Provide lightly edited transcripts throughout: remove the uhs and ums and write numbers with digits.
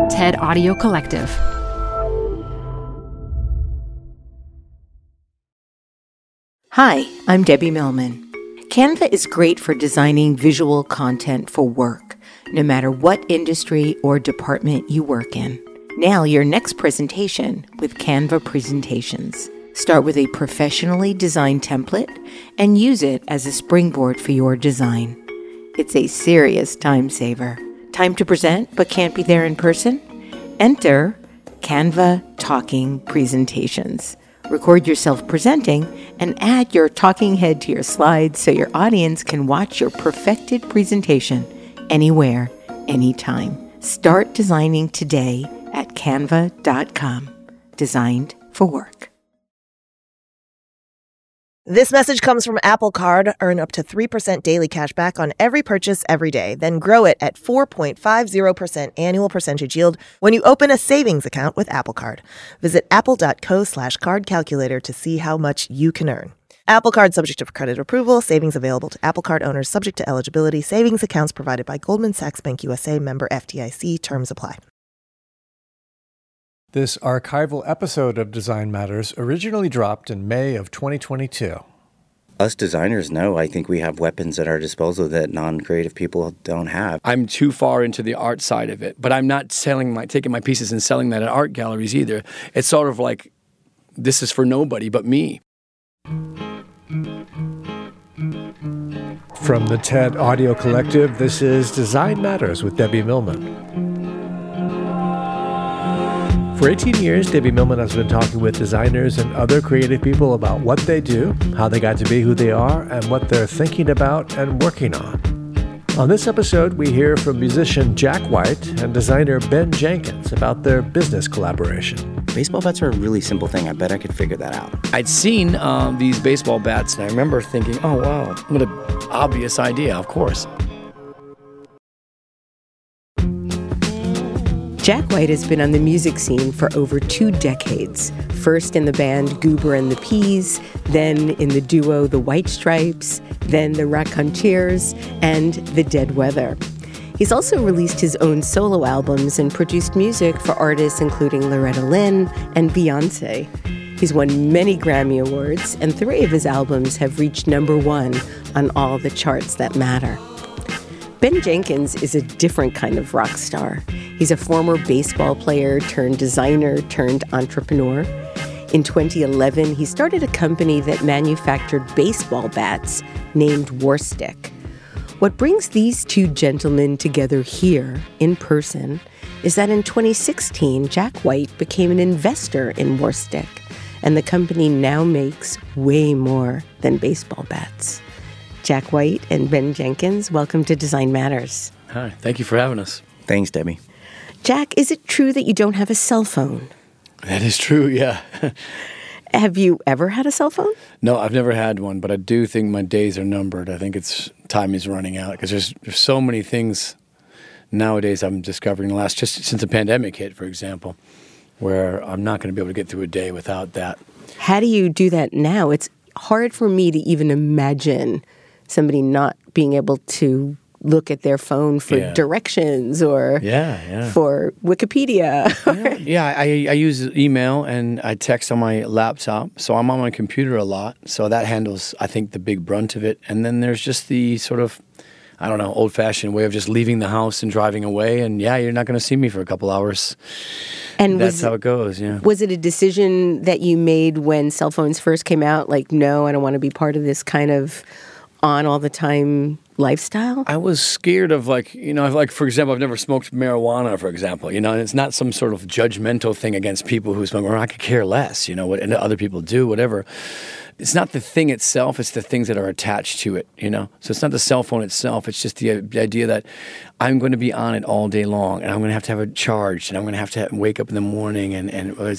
TED Audio Collective. Hi, I'm Debbie Millman. Canva is great for designing visual content for work, no matter what industry or department you work in. Nail your next presentation with Canva Presentations. Start with a professionally designed template and use it as a springboard for your design. It's a serious time saver. Time to present but can't be there in person? Enter Canva Talking Presentations. Record yourself presenting and add your talking head to your slides so your audience can watch your perfected presentation anywhere, anytime. Start designing today at canva.com. Designed for work. This message comes from Apple Card. Earn up to 3% daily cash back on every purchase every day. Then grow it at 4.50% annual percentage yield when you open a savings account with Apple Card. Visit apple.co/card calculator to see how much you can earn. Apple Card subject to credit approval. Savings available to Apple Card owners subject to eligibility. Savings accounts provided by Goldman Sachs Bank USA, member FDIC. Terms apply. This archival episode of Design Matters originally dropped in May of 2022. Us designers know, I think we have weapons at our disposal that non-creative people don't have. I'm too far into the art side of it, but I'm not taking my pieces and selling that at art galleries either. It's sort of like, this is for nobody but me. From the TED Audio Collective, this is Design Matters with Debbie Millman. For 18 years, Debbie Millman has been talking with designers and other creative people about what they do, how they got to be who they are, and what they're thinking about and working on. On this episode, we hear from musician Jack White and designer Ben Jenkins about their business collaboration. Baseball bats are a really simple thing. I bet I could figure that out. I'd seen these baseball bats, and I remember thinking, oh, wow, what an obvious idea, of course. Jack White has been on the music scene for over 2 decades. First in the band Goober and the Peas, then in the duo The White Stripes, then the Raconteurs, and The Dead Weather. He's also released his own solo albums and produced music for artists including Loretta Lynn and Beyoncé. He's won many Grammy Awards, and 3 of his albums have reached #1 on all the charts that matter. Ben Jenkins is a different kind of rock star. He's a former baseball player turned designer turned entrepreneur. In 2011, he started a company that manufactured baseball bats named Warstick. What brings these 2 gentlemen together here in person is that in 2016, Jack White became an investor in Warstick, and the company now makes way more than baseball bats. Jack White and Ben Jenkins, welcome to Design Matters. Hi, thank you for having us. Thanks, Debbie. Jack, is it true that you don't have a cell phone? That is true, yeah. Have you ever had a cell phone? No, I've never had one, but I do think my days are numbered. I think time is running out because there's so many things nowadays I'm discovering just since the pandemic hit, for example, where I'm not going to be able to get through a day without that. How do you do that now? It's hard for me to even imagine somebody not being able to look at their phone for directions or for Wikipedia. I use email and I text on my laptop, so I'm on my computer a lot, so that handles, I think, the big brunt of it. And then there's just the sort of, I don't know, old-fashioned way of just leaving the house and driving away, and you're not going to see me for a couple hours. And that's how it goes, yeah. Was it a decision that you made when cell phones first came out? Like, no, I don't want to be part of this kind of on all the time lifestyle? I was scared of for example, I've never smoked marijuana, for example, and it's not some sort of judgmental thing against people who smoke, or I could care less, what and other people do, whatever. It's not the thing itself, it's the things that are attached to it, So it's not the cell phone itself, it's just the idea that I'm going to be on it all day long, and I'm going to have it charged, and I'm going to have to wake up in the morning, and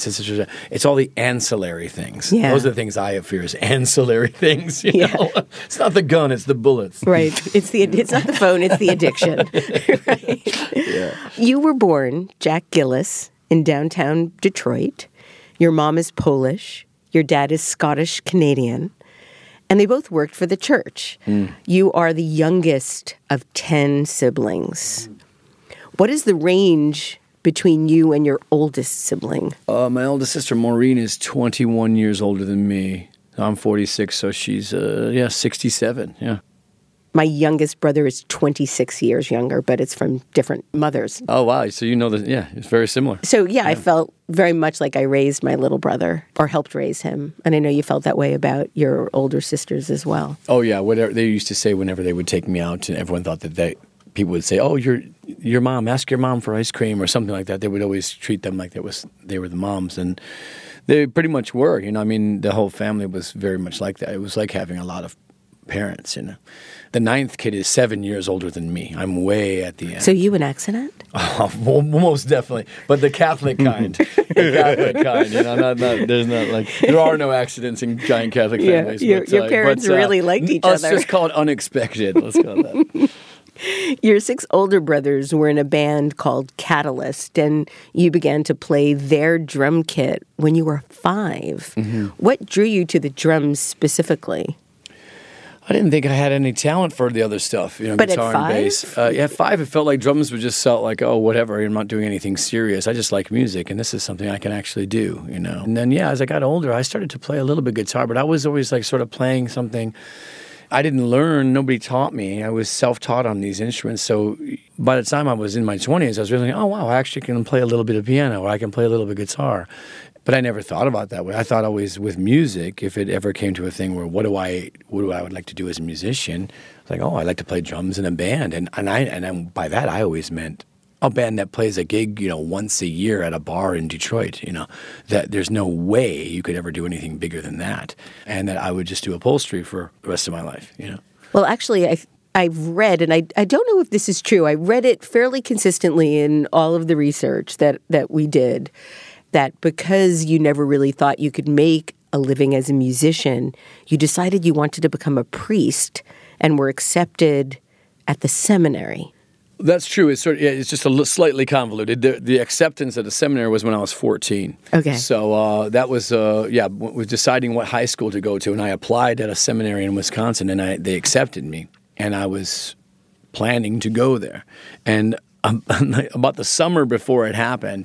it's all the ancillary things. Yeah. Those are the things I have fear is ancillary things, you know? It's not the gun, it's the bullets. Right. It's not the phone, it's the addiction. Right? Yeah. You were born, Jack Gillis, in downtown Detroit. Your mom is Polish. Your dad is Scottish-Canadian, and they both worked for the church. You are the youngest of 10 siblings. What is the range between you and your oldest sibling? My oldest sister, Maureen, is 21 years older than me. I'm 46, so she's, 67, yeah. My youngest brother is 26 years younger, but it's from different mothers. Oh, wow. So you know that, yeah, it's very similar. So, yeah, I felt very much like I raised my little brother or helped raise him. And I know you felt that way about your older sisters as well. Oh, yeah. Whatever they used to say whenever they would take me out, and everyone thought that people would say, oh, your mom, ask your mom for ice cream or something like that. They would always treat them like they were the moms. And they pretty much were. You know, I mean, the whole family was very much like that. It was like having a lot of parents, you know. The ninth kid is 7 years older than me. I'm way at the end. So you an accident? Oh, well, most definitely. But the Catholic kind. You know, there are no accidents in giant Catholic families. Your parents really liked each other. Let's just call it unexpected. Let's call it that. Your 6 older brothers were in a band called Catalyst, and you began to play their drum kit when you were 5. Mm-hmm. What drew you to the drums specifically? I didn't think I had any talent for the other stuff, you know, but guitar and bass. At 5, it felt like drums just felt like, oh, whatever, I'm not doing anything serious. I just like music, and this is something I can actually do, you know. And then, as I got older, I started to play a little bit guitar, but I was always like sort of playing something. I didn't learn, nobody taught me. I was self-taught on these instruments. So by the time I was in my 20s, I was really like, oh, wow, I actually can play a little bit of piano, or I can play a little bit of guitar. But I never thought about it that way. I thought always with music, if it ever came to a thing where what do I would like to do as a musician, it's like, oh, I'd like to play drums in a band. And by that, I always meant a band that plays a gig, you know, once a year at a bar in Detroit, you know, that there's no way you could ever do anything bigger than that. And that I would just do upholstery for the rest of my life, you know. Well, actually, I've read, and I don't know if this is true, I read it fairly consistently in all of the research that we did, that because you never really thought you could make a living as a musician, you decided you wanted to become a priest and were accepted at the seminary. That's true. It's just slightly convoluted. The acceptance at the seminary was when I was 14. Okay. So that was was deciding what high school to go to, and I applied at a seminary in Wisconsin, and they accepted me, and I was planning to go there. And about the summer before it happened,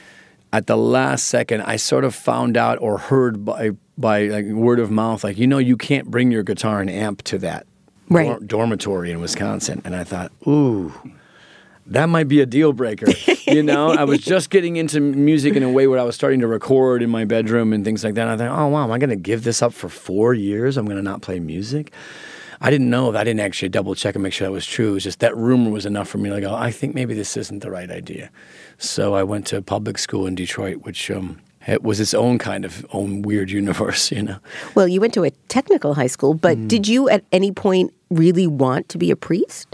at the last second, I sort of found out or heard by like word of mouth, like, you know, you can't bring your guitar and amp to that dormitory in Wisconsin. And I thought, ooh, that might be a deal breaker. You know, I was just getting into music in a way where I was starting to record in my bedroom and things like that. And I thought, oh, wow, am I going to give this up for 4 years? I'm going to not play music? I didn't know. I didn't actually double check and make sure that was true. It was just that rumor was enough for me to go, I think maybe this isn't the right idea. So I went to public school in Detroit, which it was its own kind of own weird universe, you know. Well, you went to a technical high school, but did you at any point really want to be a priest?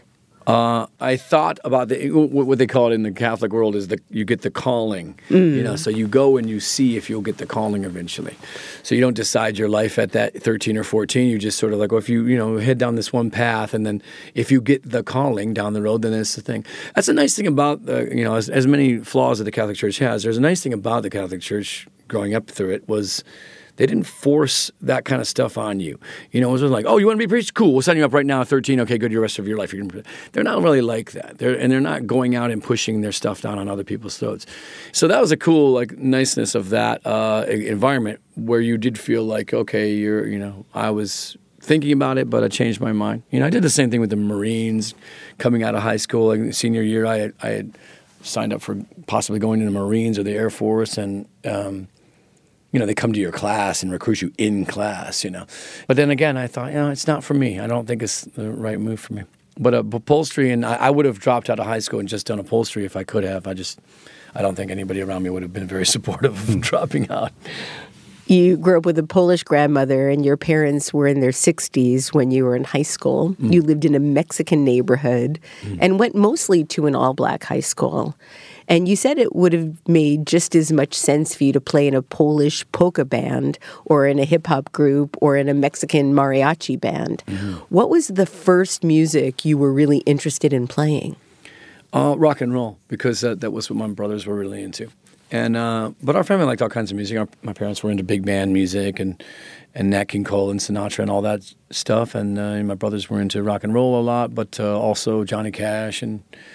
I thought about what they call it in the Catholic world is you get the calling, you know, so you go and you see if you'll get the calling eventually. So you don't decide your life at that 13 or 14. You just sort of like, well, if you head down this one path, and then if you get the calling down the road, then that's the thing. That's a nice thing about, as many flaws that the Catholic Church has, there's a nice thing about the Catholic Church growing up through it was they didn't force that kind of stuff on you. You know, it was like, oh, you want to be a priest? Cool, we'll sign you up right now at 13. Okay, good, the rest of your life. They're not really like that. They're not going out and pushing their stuff down on other people's throats. So that was a cool, niceness of that environment where you did feel like, okay, I was thinking about it, but I changed my mind. You know, I did the same thing with the Marines coming out of high school. Like, senior year, I had signed up for possibly going to the Marines or the Air Force, and they come to your class and recruit you in class, you know. But then again, I thought, it's not for me. I don't think it's the right move for me. But upholstery, and I would have dropped out of high school and just done upholstery if I could have. I don't think anybody around me would have been very supportive of dropping out. You grew up with a Polish grandmother, and your parents were in their 60s when you were in high school. You lived in a Mexican neighborhood and went mostly to an all-black high school. And you said it would have made just as much sense for you to play in a Polish polka band or in a hip-hop group or in a Mexican mariachi band. What was the first music you were really interested in playing? Rock and roll, because that was what my brothers were really into. And but our family liked all kinds of music. My parents were into big band music and Nat King Cole and Sinatra and all that stuff. And my brothers were into rock and roll a lot, but also Johnny Cash and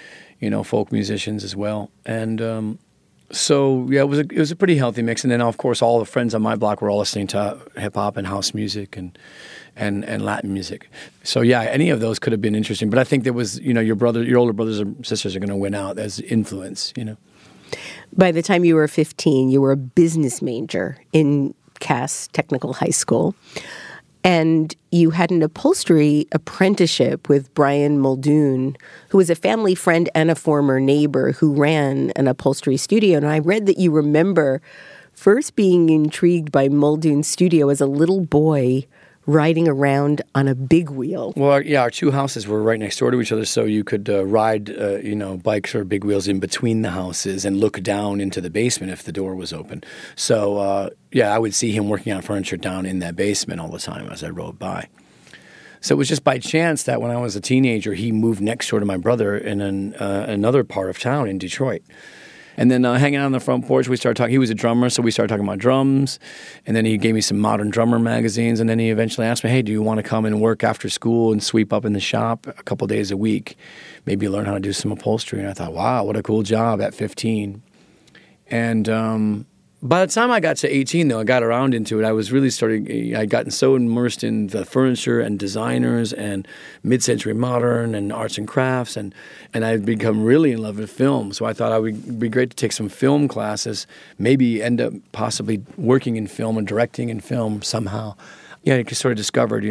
folk musicians as well. And so yeah, it was a pretty healthy mix. And then of course all the friends on my block were all listening to hip hop and house music and Latin music. So yeah, any of those could have been interesting. But I think there was, your older brothers and sisters are going to win out as influence. By the time you were 15, you were a business major in Cass Technical High School. And you had an upholstery apprenticeship with Brian Muldoon, who was a family friend and a former neighbor who ran an upholstery studio. And I read that you remember first being intrigued by Muldoon's studio as a little boy riding around on a big wheel. Well, yeah, our two houses were right next door to each other, so you could ride, bikes or big wheels in between the houses and look down into the basement if the door was open. So, I would see him working on furniture down in that basement all the time as I rode by. So it was just by chance that when I was a teenager, he moved next door to my brother in another part of town in Detroit. And then hanging out on the front porch, we started talking. He was a drummer, so we started talking about drums. And then he gave me some modern drummer magazines. And then he eventually asked me, hey, do you want to come and work after school and sweep up in the shop a couple days a week? Maybe learn how to do some upholstery. And I thought, wow, what a cool job at 15. And by the time I got to 18, though, I got around into it. I was really I'd gotten so immersed in the furniture and designers and mid-century modern and arts and crafts, and I'd become really in love with film. So I thought it would be great to take some film classes, maybe end up possibly working in film and directing in film somehow. Yeah, I sort of discovered,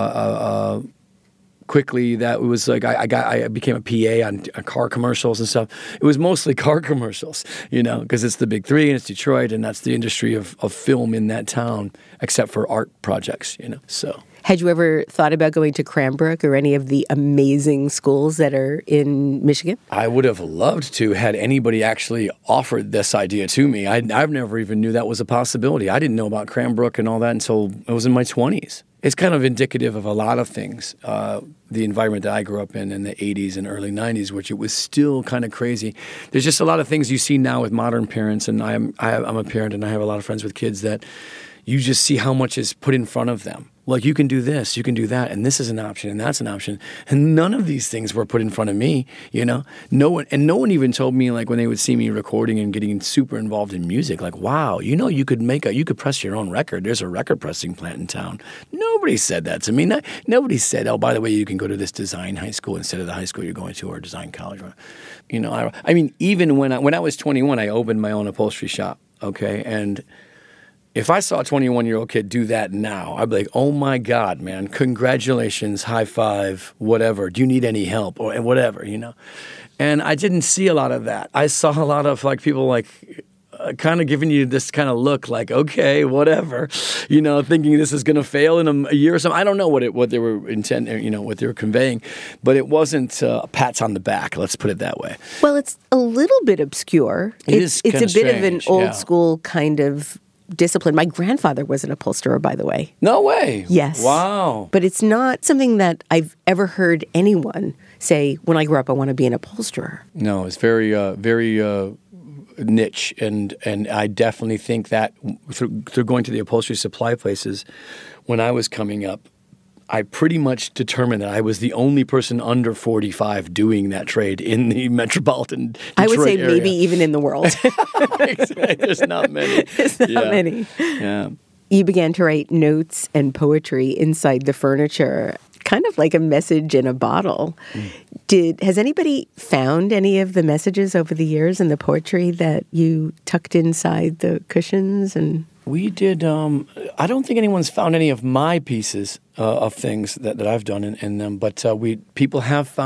quickly that it was like I became a PA on car commercials and stuff. It was mostly car commercials, because it's the big three and it's Detroit, and that's the industry of film in that town, except for art projects, so. Had you ever thought about going to Cranbrook or any of the amazing schools that are in Michigan? I would have loved to had anybody actually offered this idea to me. I've never even knew that was a possibility. I didn't know about Cranbrook and all that until I was in my 20s. It's kind of indicative of a lot of things. The environment that I grew up in the 80s and early 90s, which it was still kind of crazy. There's just a lot of things you see now with modern parents, and I'm a parent and I have a lot of friends with kids that you just see how much is put in front of them. Like, you can do this, you can do that, and this is an option, and that's an option. And none of these things were put in front of me, No one even told me, like, when they would see me recording and getting super involved in music, like, wow, you could press your own record. There's a record pressing plant in town. Nobody said that to me. Nobody said, oh, by the way, you can go to this design high school instead of the high school you're going to, or design college. I mean, even when I was 21, I opened my own upholstery shop, okay? And if I saw a 21-year-old kid do that now, I'd be like, oh, my God, man, congratulations, high five, whatever. Do you need any help or whatever, And I didn't see a lot of that. I saw a lot of, like, people, like, kind of giving you this kind of look like, okay, whatever, thinking this is going to fail in a year or something. I don't know what they were what they were conveying, but it wasn't pats on the back. Let's put it that way. Well, it's a little bit obscure. It's a bit strange, of an old school kind of discipline. My grandfather was an upholsterer, by the way. No way. Yes. Wow. But it's not something that I've ever heard anyone say, when I grow up, I want to be an upholsterer. No, it's very, very niche. And I definitely think that through going to the upholstery supply places, when I was coming up, I pretty much determined that I was the only person under 45 doing that trade in the metropolitan Detroit I would say area. maybe even in the world. There's not many. There's not many. Yeah. You began to write notes and poetry inside the furniture, kind of like a message in a bottle. Has anybody found any of the messages over the years in the poetry that you tucked inside the cushions? And we did. I don't think anyone's found any of my pieces of things that I've done in them, but two people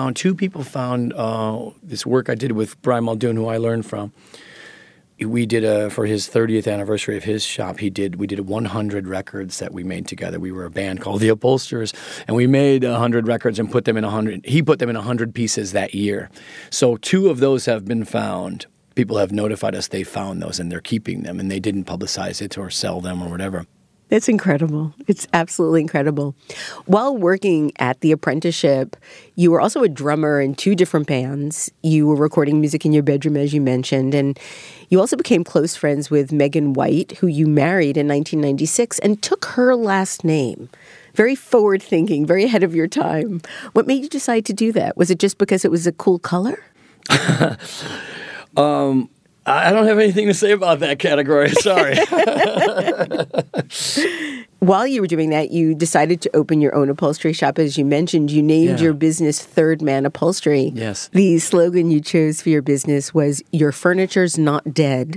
found this work I did with Brian Muldoon, who I learned from. We did for his 30th anniversary of his shop. We did 100 records that we made together. We were a band called the Upholsterers, and we made 100 records and put them in 100. He put them in 100 pieces that year. So 2 of those have been found. People have notified us they found those and they're keeping them, and they didn't publicize it or sell them or whatever. It's incredible. It's absolutely incredible. While working at the apprenticeship, you were also a drummer in 2 different bands. You were recording music in your bedroom, as you mentioned, and you also became close friends with Megan White, who you married in 1996 and took her last name. Very forward-thinking, very ahead of your time. What made you decide to do that? Was it just because it was a cool color? I don't have anything to say about that category. Sorry. While you were doing that, you decided to open your own upholstery shop. As you mentioned, you named your business Third Man Upholstery. Yes. The slogan you chose for your business was, "Your furniture's not dead."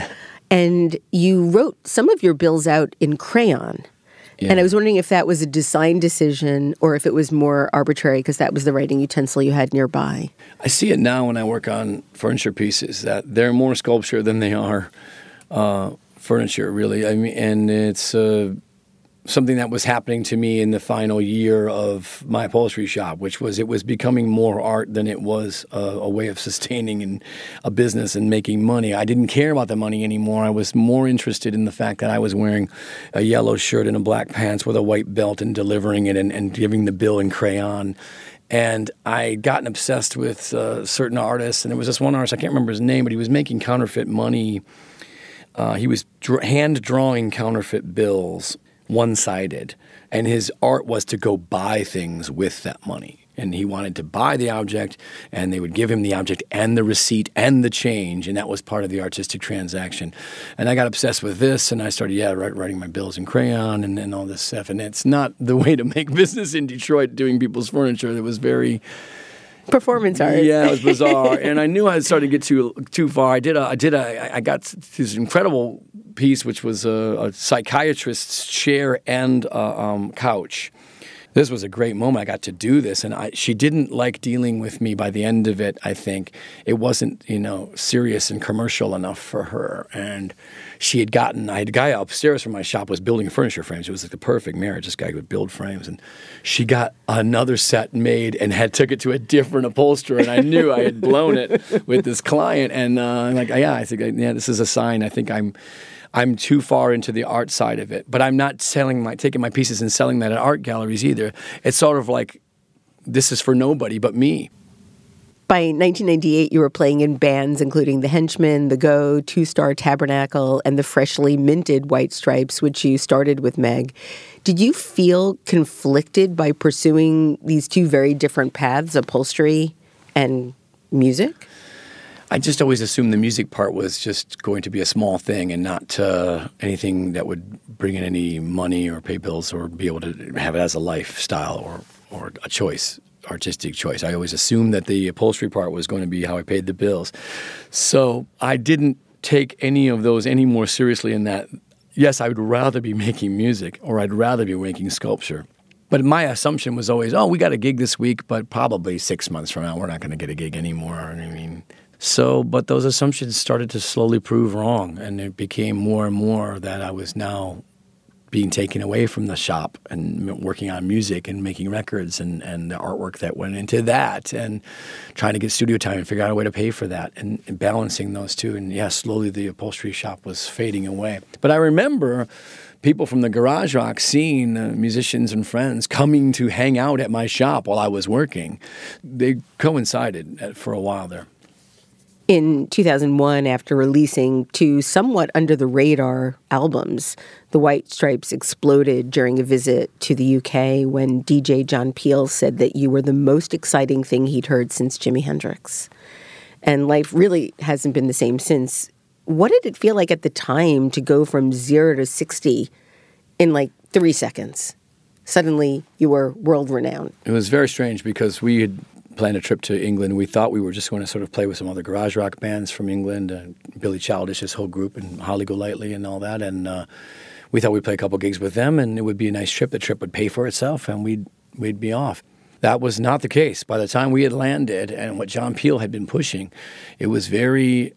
And you wrote some of your bills out in crayon. Yeah. And I was wondering if that was a design decision or if it was more arbitrary because that was the writing utensil you had nearby. I see it now when I work on furniture pieces that they're more sculpture than they are furniture, really. I mean, and it's something that was happening to me in the final year of my upholstery shop, which was it was becoming more art than it was a way of sustaining a business and making money. I didn't care about the money anymore. I was more interested in the fact that I was wearing a yellow shirt and a black pants with a white belt and delivering it and giving the bill in crayon. And I'd gotten obsessed with certain artists, and there was this one artist, I can't remember his name, but he was making counterfeit money. He was hand-drawing counterfeit bills, one-sided, and his art was to go buy things with that money. And he wanted to buy the object, and they would give him the object and the receipt and the change, and that was part of the artistic transaction. And I got obsessed with this, and I started, writing my bills in crayon and all this stuff. And it's not the way to make business in Detroit doing people's furniture. It was very... performance art. Yeah, it was bizarre, and I knew I had started to get too far. I got this incredible piece, which was a psychiatrist's chair and couch. This was a great moment. I got to do this, and she didn't like dealing with me by the end of it, I think. It wasn't, serious and commercial enough for her. And I had a guy upstairs from my shop was building furniture frames. It was like the perfect marriage. This guy would build frames. And she got another set made and took it to a different upholsterer. And I knew I had blown it with this client. And I think, this is a sign. I think I'm too far into the art side of it, but I'm not taking my pieces and selling that at art galleries either. It's sort of like, this is for nobody but me. By 1998, you were playing in bands including The Henchmen, The Go, Two Star Tabernacle, and the freshly minted White Stripes, which you started with Meg. Did you feel conflicted by pursuing these two very different paths, upholstery and music? I just always assumed the music part was just going to be a small thing and not anything that would bring in any money or pay bills or be able to have it as a lifestyle or a choice, artistic choice. I always assumed that the upholstery part was going to be how I paid the bills. So I didn't take any of those any more seriously in that, yes, I would rather be making music or I'd rather be making sculpture. But my assumption was always, we got a gig this week, but probably 6 months from now, we're not going to get a gig anymore. But those assumptions started to slowly prove wrong, and it became more and more that I was now being taken away from the shop and working on music and making records and the artwork that went into that and trying to get studio time and figure out a way to pay for that and balancing those two. And, slowly the upholstery shop was fading away. But I remember people from the garage rock scene, musicians and friends, coming to hang out at my shop while I was working. They coincided for a while there. In 2001, after releasing two somewhat under-the-radar albums, the White Stripes exploded during a visit to the UK when DJ John Peel said that you were the most exciting thing he'd heard since Jimi Hendrix. And life really hasn't been the same since. What did it feel like at the time to go from 0 to 60 in 3 seconds? Suddenly, you were world-renowned. It was very strange because we had planned a trip to England. We thought we were just going to sort of play with some other garage rock bands from England, Billy Childish's whole group, and Holly Golightly and all that. And we thought we'd play a couple gigs with them, and it would be a nice trip. The trip would pay for itself, and we'd be off. That was not the case. By the time we had landed and what John Peel had been pushing, it was very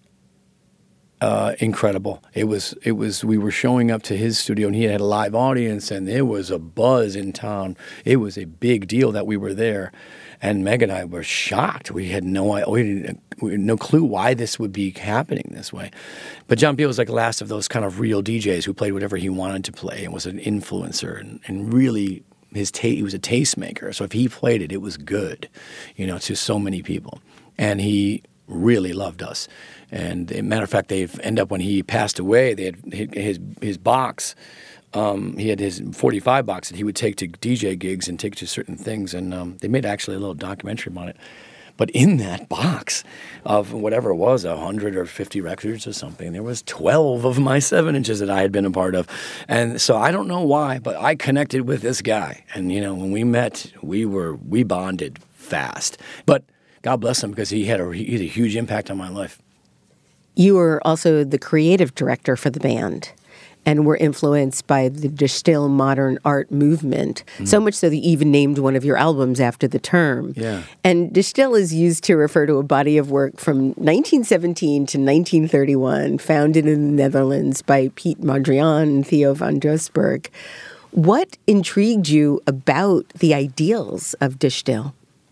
incredible. It was. We were showing up to his studio, and he had a live audience, and there was a buzz in town. It was a big deal that we were there. And Meg and I were shocked. We had no clue why this would be happening this way. But John Peel was like the last of those kind of real DJs who played whatever he wanted to play and was an influencer and really he was a tastemaker. So if he played it, it was good, to so many people. And he really loved us. And as a matter of fact, when he passed away, they had his box. He had his 45 box that he would take to DJ gigs and take to certain things, and they made actually a little documentary about it. But in that box of whatever it was, 100 or 50 records or something, there was 12 of my 7 inches that I had been a part of. And so I don't know why, but I connected with this guy. And, when we met, we bonded fast. But God bless him, because he had a huge impact on my life. You were also the creative director for the band and were influenced by the De Stijl modern art movement, so much so that you even named one of your albums after the term. Yeah. And De Stijl is used to refer to a body of work from 1917 to 1931, founded in the Netherlands by Piet Mondrian and Theo van Doesburg. What intrigued you about the ideals of De Stijl?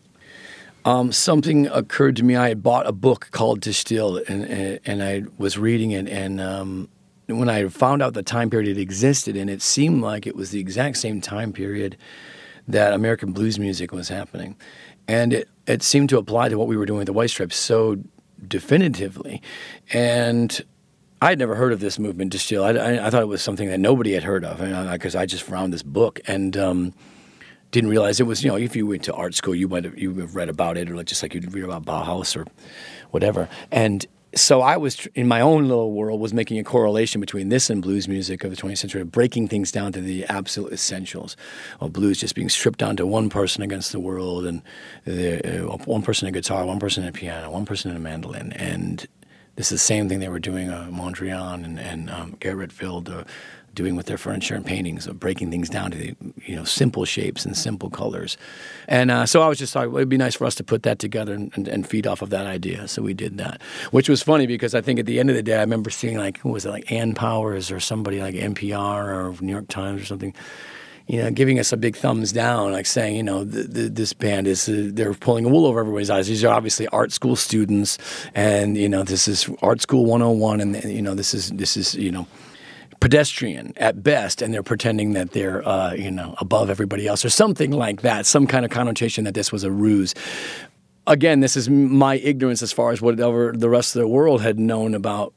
Something occurred to me. I had bought a book called De Stijl, and I was reading it, and when I found out the time period it existed, and it seemed like it was the exact same time period that American blues music was happening. And it seemed to apply to what we were doing with the White Stripes so definitively. And I'd never heard of this movement, De Stijl. I thought it was something that nobody had heard of, because I just found this book and didn't realize it was, if you went to art school, you would have read about it, or just like you'd read about Bauhaus or whatever. And so I was, in my own little world, was making a correlation between this and blues music of the 20th century, breaking things down to the absolute essentials of blues, just being stripped down to one person against the world, and one person in guitar, one person in piano, one person in a mandolin. And this is the same thing they were doing, Mondrian and Gerrit Wild, doing with their furniture and paintings, of breaking things down to the simple shapes and simple colors. And so I was just thought, well, it'd be nice for us to put that together and feed off of that idea. So we did that, which was funny because I think at the end of the day, I remember seeing who was it, like Ann Powers or somebody like NPR or New York Times or something, giving us a big thumbs down, like saying, this band is, they're pulling a wool over everybody's eyes. These are obviously art school students, and, this is art school 101, and, this is pedestrian at best, and they're pretending that they're, above everybody else or something like that, some kind of connotation that this was a ruse. Again, this is my ignorance as far as whatever the rest of the world had known about,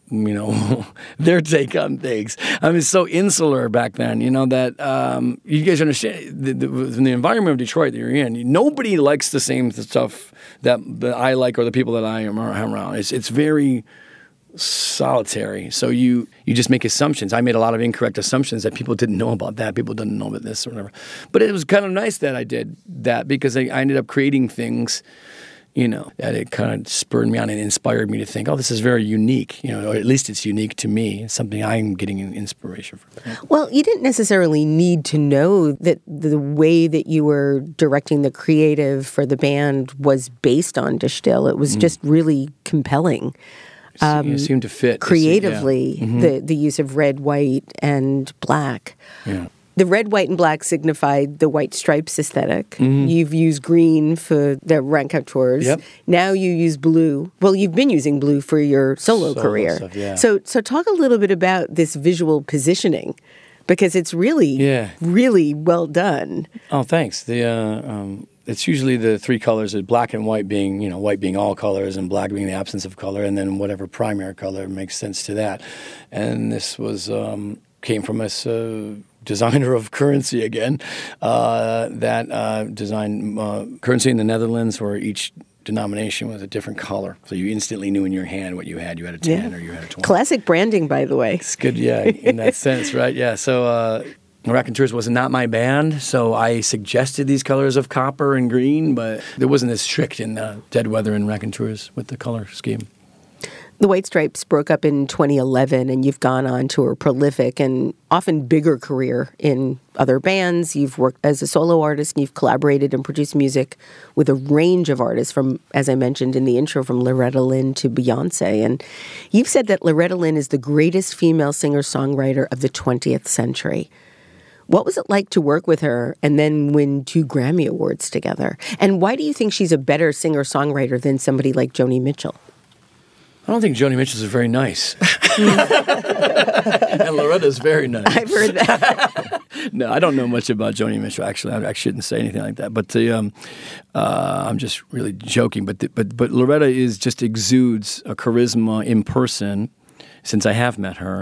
their take on things. I mean, so insular back then, that you guys understand in the environment of Detroit that you're in, nobody likes the same stuff that I like or the people that I am around. It's very solitary. So you just make assumptions. I made a lot of incorrect assumptions that people didn't know about that. People didn't know about this or whatever. But it was kind of nice that I did that, because I ended up creating things, that it kind of spurred me on and inspired me to think, oh, this is very unique, or at least it's unique to me. It's something I'm getting inspiration from. Well, you didn't necessarily need to know that the way that you were directing the creative for the band was based on De Stijl. It was just really compelling. It seemed to fit creatively, the use of red, white, and black. Yeah. The red, white, and black signified the White Stripes aesthetic. You've used green for the Raconteurs. Yep. Now you use blue. Well, you've been using blue for your solo career. Stuff, yeah. So talk a little bit about this visual positioning, because it's really, really well done. Oh, thanks. It's usually the three colors, black and white being, white being all colors and black being the absence of color, and then whatever primary color makes sense to that. And this was came from us designer of currency again, that designed currency in the Netherlands, where each denomination was a different color. So you instantly knew in your hand what you had. You had a 10 or you had a 20. Classic branding, by the way. It's good, in that sense, right? Yeah, so Raconteurs was not my band, so I suggested these colors of copper and green, but there wasn't as strict in Dead Weather and Raconteurs with the color scheme. The White Stripes broke up in 2011, and you've gone on to a prolific and often bigger career in other bands. You've worked as a solo artist, and you've collaborated and produced music with a range of artists from, as I mentioned in the intro, from Loretta Lynn to Beyonce. And you've said that Loretta Lynn is the greatest female singer-songwriter of the 20th century. What was it like to work with her and then win 2 Grammy Awards together? And why do you think she's a better singer-songwriter than somebody like Joni Mitchell? I don't think Joni Mitchell's very nice. And Loretta's very nice. I've heard that. No, I don't know much about Joni Mitchell, actually. I shouldn't say anything like that. But I'm just really joking. But Loretta just exudes a charisma in person, since I have met her,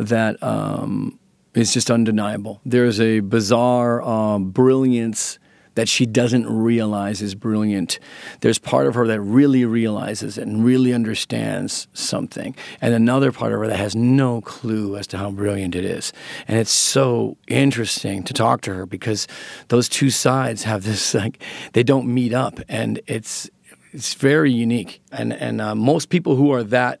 that is just undeniable. There's a bizarre brilliance that she doesn't realize is brilliant. There's part of her that really realizes it and really understands something, and another part of her that has no clue as to how brilliant it is. And it's so interesting to talk to her because those two sides have this, like, they don't meet up, and it's very unique. And most people who are that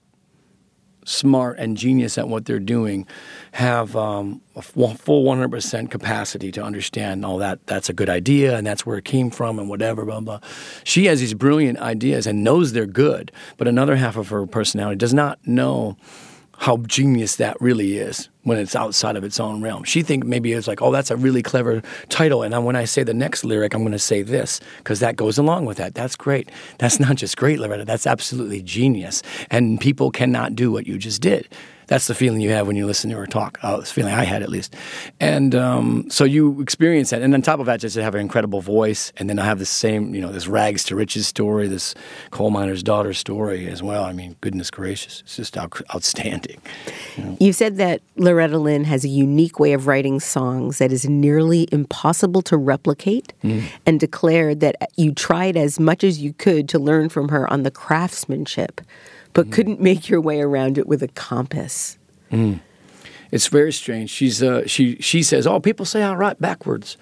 smart and genius at what they're doing have a full 100% capacity to understand, that's a good idea and that's where it came from and whatever, blah, blah. She has these brilliant ideas and knows they're good, but another half of her personality does not know how genius that really is when it's outside of its own realm. She thinks maybe it's like, oh, that's a really clever title, and when I say the next lyric, I'm going to say this, because that goes along with that. That's great. That's not just great, Loretta. That's absolutely genius. And people cannot do what you just did. That's the feeling you have when you listen to her talk. It's the feeling I had, at least. And so you experience that. And on top of that, just to have an incredible voice. And then I have the same, this rags to riches story, this coal miner's daughter story as well. I mean, goodness gracious. It's just outstanding. You've said that Loretta Lynn has a unique way of writing songs that is nearly impossible to replicate, and declared that you tried as much as you could to learn from her on the craftsmanship, but couldn't make your way around it with a compass. It's very strange. She says, oh, people say I write backwards.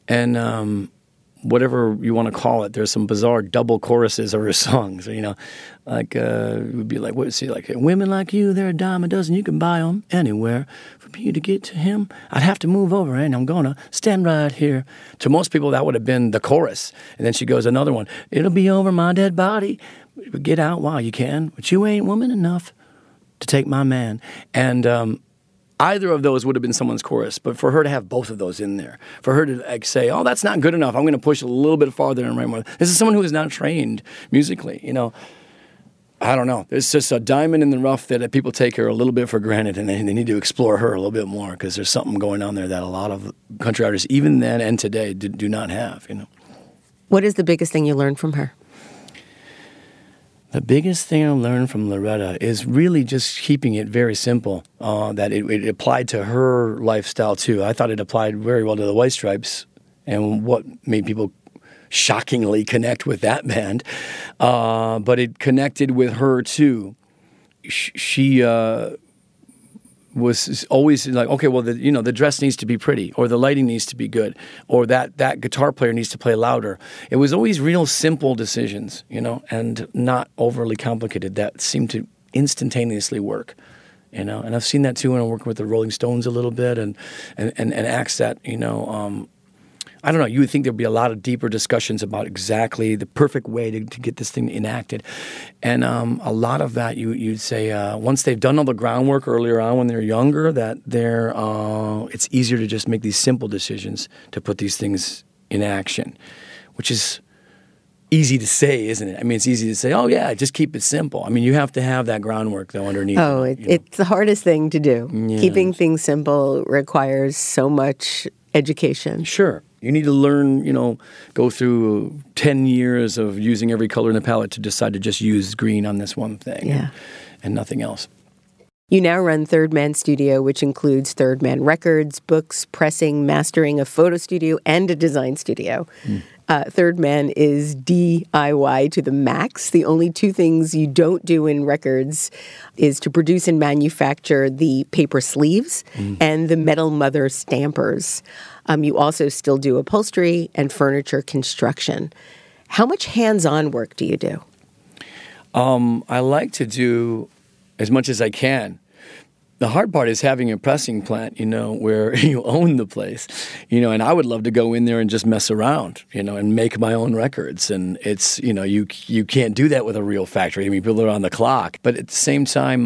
And whatever you want to call it, there's some bizarre double choruses of her songs. Like it would be like, what is it, like, women like you, they're a dime a dozen, you can buy them anywhere. For you to get to him, I'd have to move over, and I'm going to stand right here. To most people, that would have been the chorus. And then she goes, another one, it'll be over my dead body. Get out while you can, but you ain't woman enough to take my man. And either of those would have been someone's chorus, but for her to have both of those in there, for her to say, oh, that's not good enough, I'm going to push a little bit farther and write more. This is someone who is not trained musically, I don't know. There's just a diamond in the rough that people take her a little bit for granted, and they need to explore her a little bit more, because there's something going on there that a lot of country artists, even then and today, do not have, What is the biggest thing you learned from her? The biggest thing I learned from Loretta is really just keeping it very simple, that it applied to her lifestyle too. I thought it applied very well to the White Stripes, and what made people shockingly connect with that band. But it connected with her too. She was always like, okay, well, the dress needs to be pretty, or the lighting needs to be good, or that guitar player needs to play louder. It was always real simple decisions, and not overly complicated, that seemed to instantaneously work, And I've seen that too when I'm working with the Rolling Stones a little bit, and acts that, I don't know, you would think there'd be a lot of deeper discussions about exactly the perfect way to get this thing enacted. And a lot of that you'd say, once they've done all the groundwork earlier on when they're younger, that it's easier to just make these simple decisions to put these things in action, which is easy to say, isn't it? I mean, it's easy to say, oh, yeah, just keep it simple. I mean, you have to have that groundwork, though, underneath. Oh, it's the hardest thing to do. Yeah. Keeping things simple requires so much education. Sure. You need to learn, go through 10 years of using every color in the palette to decide to just use green on this one thing and nothing else. You now run Third Man Studio, which includes Third Man Records, books, pressing, mastering, a photo studio, and a design studio. Third Man is DIY to the max. The only two things you don't do in records is to produce and manufacture the paper sleeves and the metal mother stampers. You also still do upholstery and furniture construction. How much hands-on work do you do? I like to do as much as I can. The hard part is having a pressing plant, where you own the place, and I would love to go in there and just mess around, and make my own records. And it's, you can't do that with a real factory. I mean, people are on the clock. But at the same time,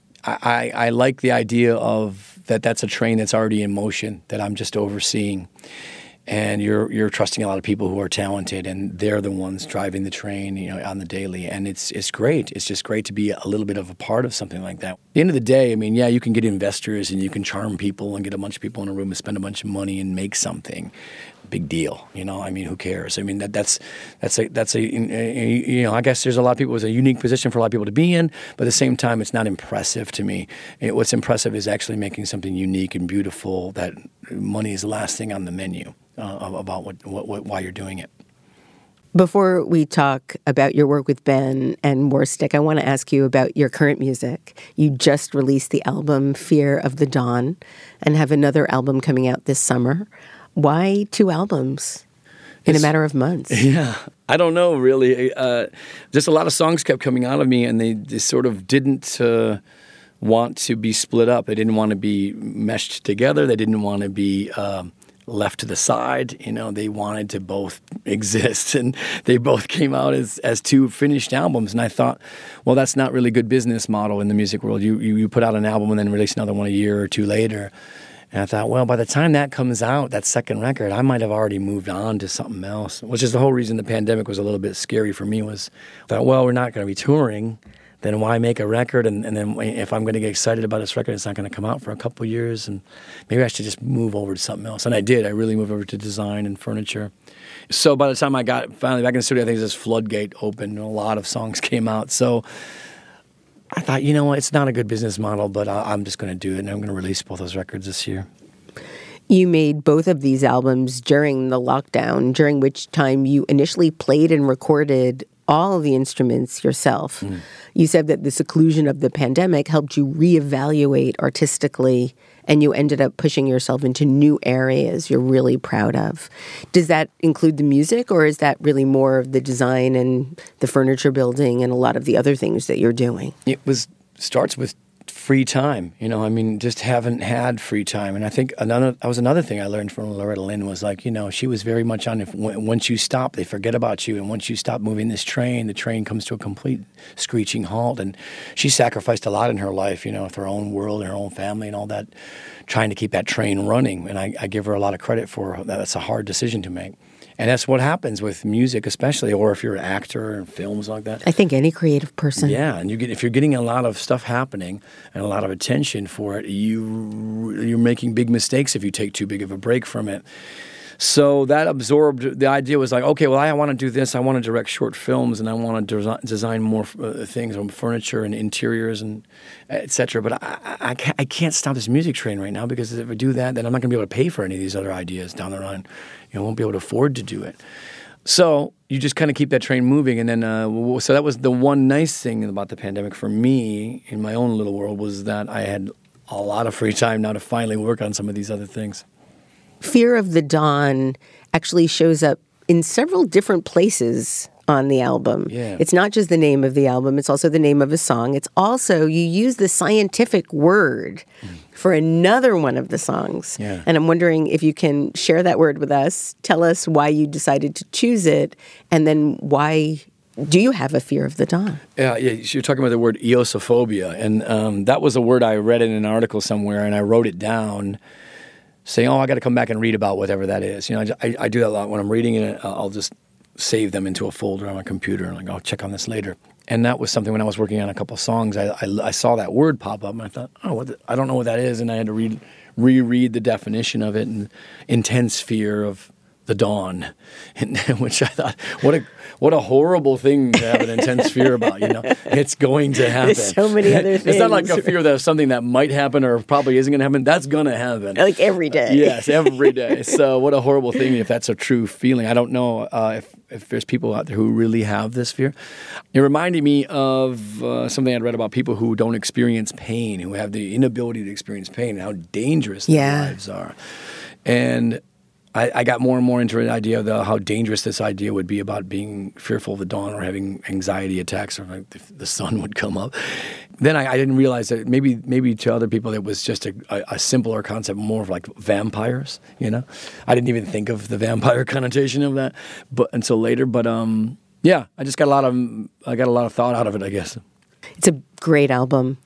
I like the idea of that's a train that's already in motion that I'm just overseeing. And you're trusting a lot of people who are talented, and they're the ones driving the train, on the daily. And it's great. It's just great to be a little bit of a part of something like that. At the end of the day, I mean, yeah, you can get investors and you can charm people and get a bunch of people in a room and spend a bunch of money and make something. Big deal, I mean, who cares? I mean, that's a I guess there's a lot of people. It's a unique position for a lot of people to be in, but at the same time, it's not impressive to me. What's impressive is actually making something unique and beautiful that money is the last thing on the menu. about why you're doing it. Before we talk about your work with Ben and Warstick, I want to ask you about your current music. You just released the album Fear of the Dawn and have another album coming out this summer. Why 2 albums in a matter of months? Yeah, I don't know, really. Just a lot of songs kept coming out of me, and they sort of didn't want to be split up. They didn't want to be meshed together. They didn't want to be left to the side. They wanted to both exist, and they both came out as 2 finished albums. And I thought, well, that's not really good business model in the music world. You put out an album and then release another one a year or 2 later. And I thought, well, by the time that comes out, that second record, I might have already moved on to something else, which is the whole reason the pandemic was a little bit scary for me. Was I thought, well, we're not going to be touring. Then why make a record? And then if I'm going to get excited about this record, it's not going to come out for a couple of years. And maybe I should just move over to something else. And I did. I really moved over to design and furniture. So by the time I got finally back in the studio, I think this floodgate opened and a lot of songs came out. So I thought, you know what? It's not a good business model, but I'm just going to do it. And I'm going to release both those records this year. You made both of these albums during the lockdown, during which time you initially played and recorded all of the instruments yourself. You said that the seclusion of the pandemic helped you reevaluate artistically, and you ended up pushing yourself into new areas you're really proud of. Does that include the music, or is that really more of the design and the furniture building and a lot of the other things that you're doing? It starts with free time. Just haven't had free time. And I think that was another thing I learned from Loretta Lynn was she was very much on once you stop, they forget about you. And once you stop moving this train, the train comes to a complete screeching halt. And she sacrificed a lot in her life, with her own world, her own family and all that, trying to keep that train running. And I give her a lot of credit for that. That's a hard decision to make. And that's what happens with music, especially, or if you're an actor in films like that. I think any creative person. Yeah, and if you're getting a lot of stuff happening and a lot of attention for it, you're making big mistakes if you take too big of a break from it. So that absorbed, the idea was okay, well, I want to do this. I want to direct short films, and I want to design more things, furniture and interiors and et cetera. But I can't stop this music train right now, because if I do that, then I'm not going to be able to pay for any of these other ideas down the line. I won't be able to afford to do it. So you just kind of keep that train moving. And then, so that was the one nice thing about the pandemic for me in my own little world, was that I had a lot of free time now to finally work on some of these other things. Fear of the Dawn actually shows up in several different places on the album. Yeah. It's not just the name of the album, it's also the name of a song. It's also, you use the scientific word for another one of the songs. Yeah. And I'm wondering if you can share that word with us, tell us why you decided to choose it, and then why do you have a fear of the dawn? Yeah, you're talking about the word eosophobia, and that was a word I read in an article somewhere, and I wrote it down, saying, I got to come back and read about whatever that is. I do that a lot. When I'm reading it, I'll just save them into a folder on my computer, and I'll check on this later. And that was something when I was working on a couple songs, I saw that word pop up, and I thought, I don't know what that is, and I had to reread the definition of it, and intense fear of the dawn, which I thought, what a horrible thing to have an intense fear about. It's going to happen. There's so many other things. It's not like a fear that something that might happen or probably isn't going to happen. That's going to happen. Like every day. Yes, every day. So what a horrible thing if that's a true feeling. I don't know if there's people out there who really have this fear. It reminded me of something I'd read about people who don't experience pain, who have the inability to experience pain, and how dangerous their lives are. And I got more and more into the idea of how dangerous this idea would be about being fearful of the dawn or having anxiety attacks, or like if the sun would come up. Then I didn't realize that maybe to other people it was just a simpler concept, more of like vampires. I didn't even think of the vampire connotation of that, but until later. But I just got a lot of thought out of it, I guess. It's a great album.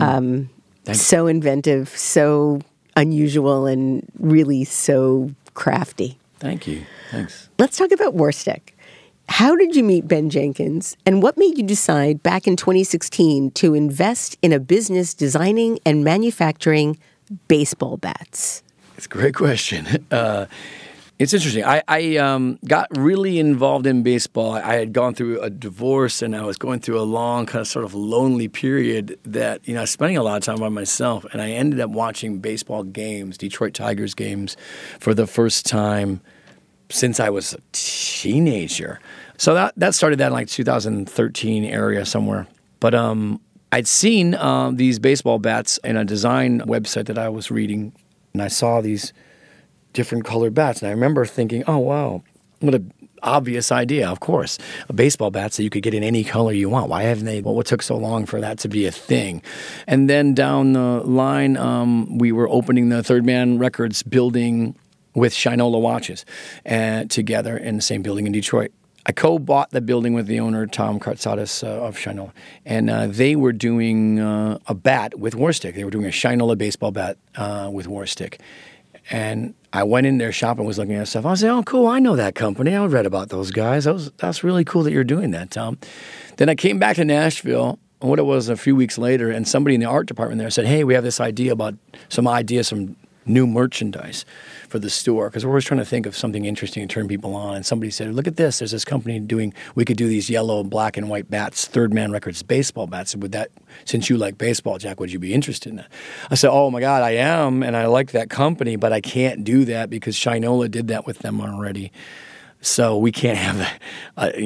So inventive, so unusual, and really so crafty. Thank you. Thanks. Let's talk about Warstick. How did you meet Ben Jenkins, and what made you decide back in 2016 to invest in a business designing and manufacturing baseball bats? It's a great question. It's interesting. I got really involved in baseball. I had gone through a divorce, and I was going through a long, kind of sort of lonely period that, I was spending a lot of time by myself, and I ended up watching baseball games, Detroit Tigers games, for the first time since I was a teenager. So that started that in like 2013 area somewhere. But I'd seen these baseball bats in a design website that I was reading, and I saw these different colored bats. And I remember thinking, oh, wow, what an obvious idea, of course. A baseball bat so you could get in any color you want. Why haven't they? Well, what took so long for that to be a thing? And then down the line, we were opening the Third Man Records building with Shinola watches together in the same building in Detroit. I co-bought the building with the owner, Tom Kratsatis of Shinola, and they were doing a bat with war stick. They were doing a Shinola baseball bat with war stick. And I went in their shop and was looking at stuff. I was like, oh, cool, I know that company. I read about those guys. That's really cool that you're doing that, Tom. Then I came back to Nashville, and what it was a few weeks later, and somebody in the art department there said, hey, we have this idea about some new merchandise for the store, because we're always trying to think of something interesting to turn people on. And somebody said, look at this. There's this company we could do these yellow, black, and white bats, Third Man Records baseball bats. Would that, since you like baseball, Jack, would you be interested in that? I said, oh my God, I am, and I like that company, but I can't do that because Shinola did that with them already. So we can't have,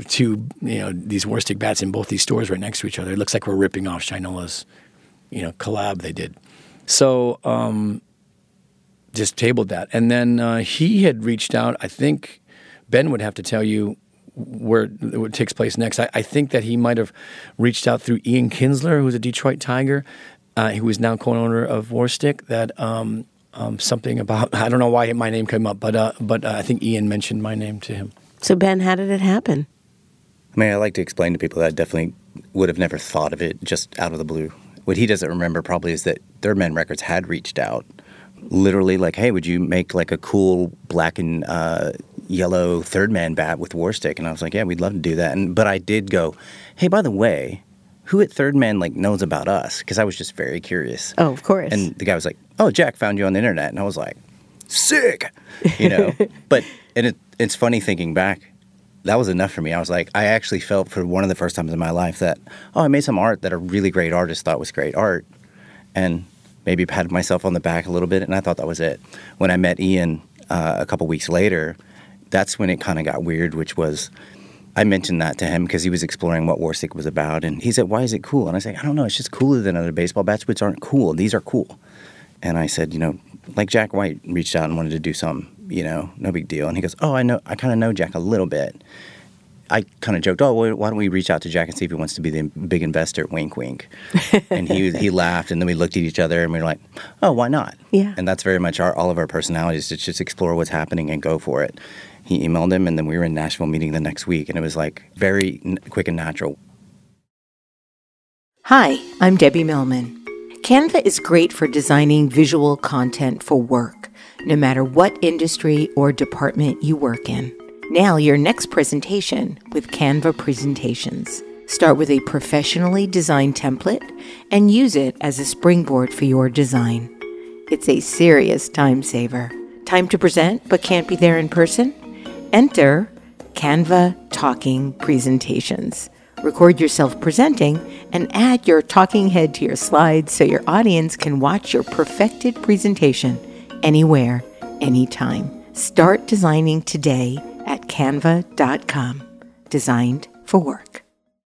these war stick bats in both these stores right next to each other. It looks like we're ripping off Shinola's, collab they did. So, just tabled that. And then he had reached out. I think Ben would have to tell you where it takes place next. I think that he might have reached out through Ian Kinsler, who's a Detroit Tiger, who is now co-owner of Warstick, that something about, I don't know why my name came up, but I think Ian mentioned my name to him. So Ben, how did it happen? I mean, I like to explain to people that I definitely would have never thought of it just out of the blue. What he doesn't remember probably is that Third Man Records had reached out, literally like, hey, would you make like a cool black and yellow Third Man bat with war stick? And I was like, yeah, we'd love to do that. But I did go, hey, by the way, who at Third Man knows about us? Because I was just very curious. Oh, of course. And the guy was like, oh, Jack found you on the internet. And I was like, sick, But it's funny thinking back. That was enough for me. I was like, I actually felt for one of the first times in my life that, I made some art that a really great artist thought was great art. And maybe patted myself on the back a little bit, and I thought that was it. When I met Ian a couple weeks later, that's when it kind of got weird, which was I mentioned that to him because he was exploring what Warstick was about, and he said, why is it cool? And I said, I don't know, it's just cooler than other baseball bats, which aren't cool. These are cool. And I said, like Jack White reached out and wanted to do something, no big deal. And he goes, oh, I kind of know Jack a little bit. I kind of joked, well, why don't we reach out to Jack and see if he wants to be the big investor, wink, wink. And he laughed, and then we looked at each other, and we were like, oh, why not? Yeah. And that's very much all of our personalities, to just explore what's happening and go for it. He emailed him, and then we were in Nashville meeting the next week, and it was like very quick and natural. Hi, I'm Debbie Millman. Canva is great for designing visual content for work, no matter what industry or department you work in. Nail your next presentation with Canva Presentations. Start with a professionally designed template and use it as a springboard for your design. It's a serious time saver. Time to present but can't be there in person? Enter Canva Talking Presentations. Record yourself presenting and add your talking head to your slides so your audience can watch your perfected presentation anywhere, anytime. Start designing today at canva.com. Designed for work.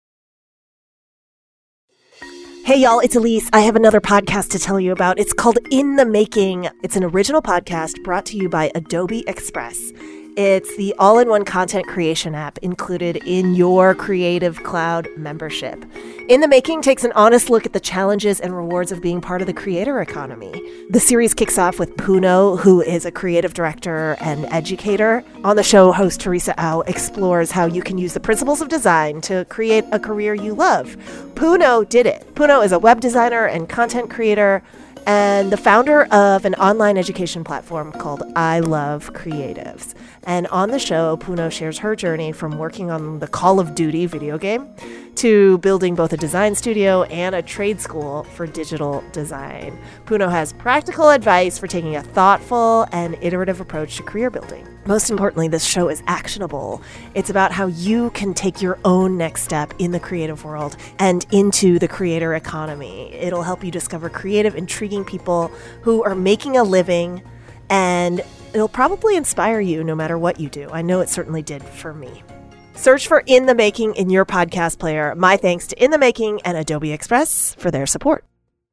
Hey y'all, it's Elise. I have another podcast to tell you about. It's called In the Making. It's an original podcast brought to you by Adobe Express. It's the all-in-one content creation app included in your Creative Cloud membership. In the Making takes an honest look at the challenges and rewards of being part of the creator economy. The series kicks off with Puno, who is a creative director and educator. On the show, host Teresa Au explores how you can use the principles of design to create a career you love. Puno did it. Puno is a web designer and content creator and the founder of an online education platform called I Love Creatives. And on the show, Puno shares her journey from working on the Call of Duty video game to building both a design studio and a trade school for digital design. Puno has practical advice for taking a thoughtful and iterative approach to career building. Most importantly, this show is actionable. It's about how you can take your own next step in the creative world and into the creator economy. It'll help you discover creative, intriguing people who are making a living and It'll probably inspire you no matter what you do. I know it certainly did for me. Search for In the Making in your podcast player. My thanks to In the Making and Adobe Express for their support.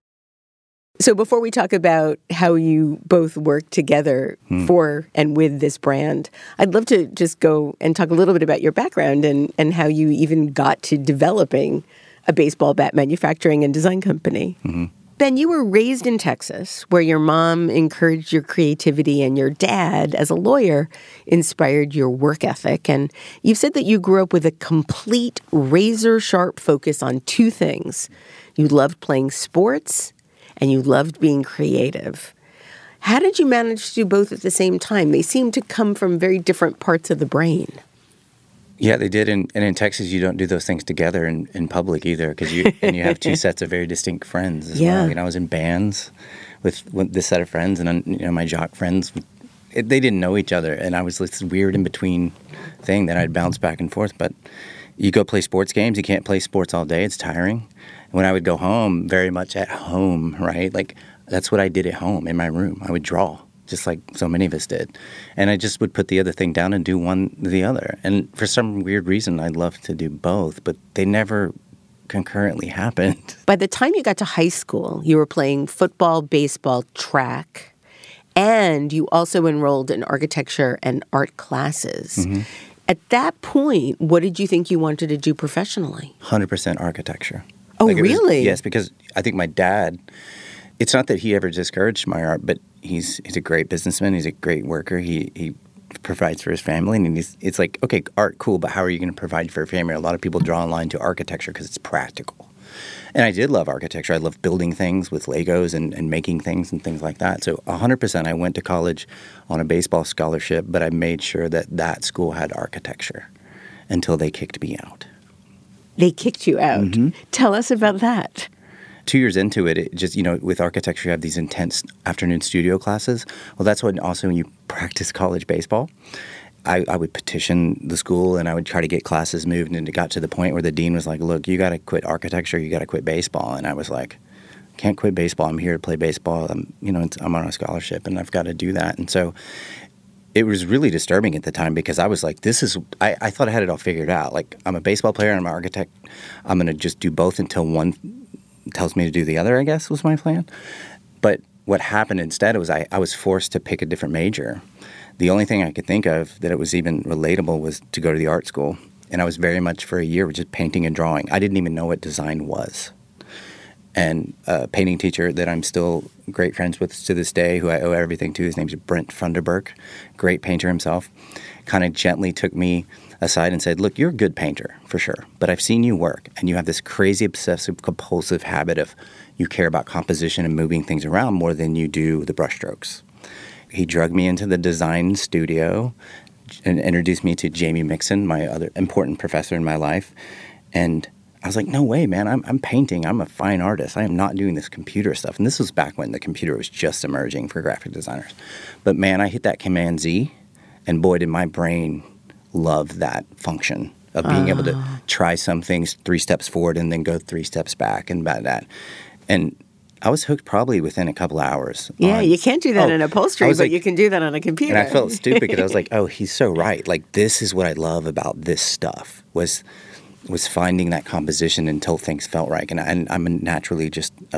So before we talk about how you both work together for and with this brand, I'd love to just go and talk a little bit about your background and how you even got to developing a baseball bat manufacturing and design company. Mm-hmm. Ben, you were raised in Texas, where your mom encouraged your creativity and your dad, as a lawyer, inspired your work ethic. And you've said that you grew up with a complete razor-sharp focus on two things. You loved playing sports and you loved being creative. How did you manage to do both at the same time? They seem to come from very different parts of the brain. Yeah, they did. And in Texas, you don't do those things together in public either, because you have two sets of very distinct friends as well. You know, I was in bands with this set of friends, and then, my jock friends, they didn't know each other, and I was this weird in-between thing that I'd bounce back and forth. But you go play sports games, you can't play sports all day. It's tiring. When I would go home, very much at home, right? Like, that's what I did at home in my room. I would draw, just like so many of us did. And I just would put the other thing down and do one or the other. And for some weird reason, I'd love to do both, but they never concurrently happened. By the time you got to high school, you were playing football, baseball, track, and you also enrolled in architecture and art classes. Mm-hmm. At that point, what did you think you wanted to do professionally? 100% architecture. Oh, really? Yes, because I think my dad, it's not that he ever discouraged my art, but he's a great businessman. He's a great worker. He provides for his family. And it's like, okay, art, cool, but how are you going to provide for your family? A lot of people draw a line to architecture because it's practical. And I did love architecture. I loved building things with Legos and making things and things like that. So 100% I went to college on a baseball scholarship, but I made sure that school had architecture until they kicked me out. They kicked you out. Mm-hmm. Tell us about that. 2 years into it just, with architecture, you have these intense afternoon studio classes. Well, that's when you practice college baseball. I would petition the school and I would try to get classes moved, and it got to the point where the dean was like, look, you got to quit architecture, you got to quit baseball. And I was like, can't quit baseball. I'm here to play baseball. I'm on a scholarship and I've got to do that. And so it was really disturbing at the time, because I was like, I thought I had it all figured out. Like, I'm a baseball player and I'm an architect. I'm going to just do both until one tells me to do the other, I guess, was my plan. But what happened instead was I was forced to pick a different major. The only thing I could think of that it was even relatable was to go to the art school. And I was very much for a year just painting and drawing. I didn't even know what design was. And a painting teacher that I'm still great friends with to this day, who I owe everything to, his name's Brent Funderburk, great painter himself, kind of gently took me aside and said, look, you're a good painter, for sure, but I've seen you work, and you have this crazy obsessive compulsive habit of you care about composition and moving things around more than you do the brushstrokes. He drugged me into the design studio and introduced me to Jamie Mixon, my other important professor in my life. And I was like, no way, man, I'm painting. I'm a fine artist. I am not doing this computer stuff. And this was back when the computer was just emerging for graphic designers. But man, I hit that Command Z, and boy, did my brain love that function of being able to try some things 3 steps forward and then go 3 steps back and about that. And I was hooked probably within a couple hours. Yeah, you can't do that in upholstery, but you can do that on a computer. And I felt stupid because I was like, oh, he's so right. Like, this is what I love about this stuff, was finding that composition until things felt right. And I'm naturally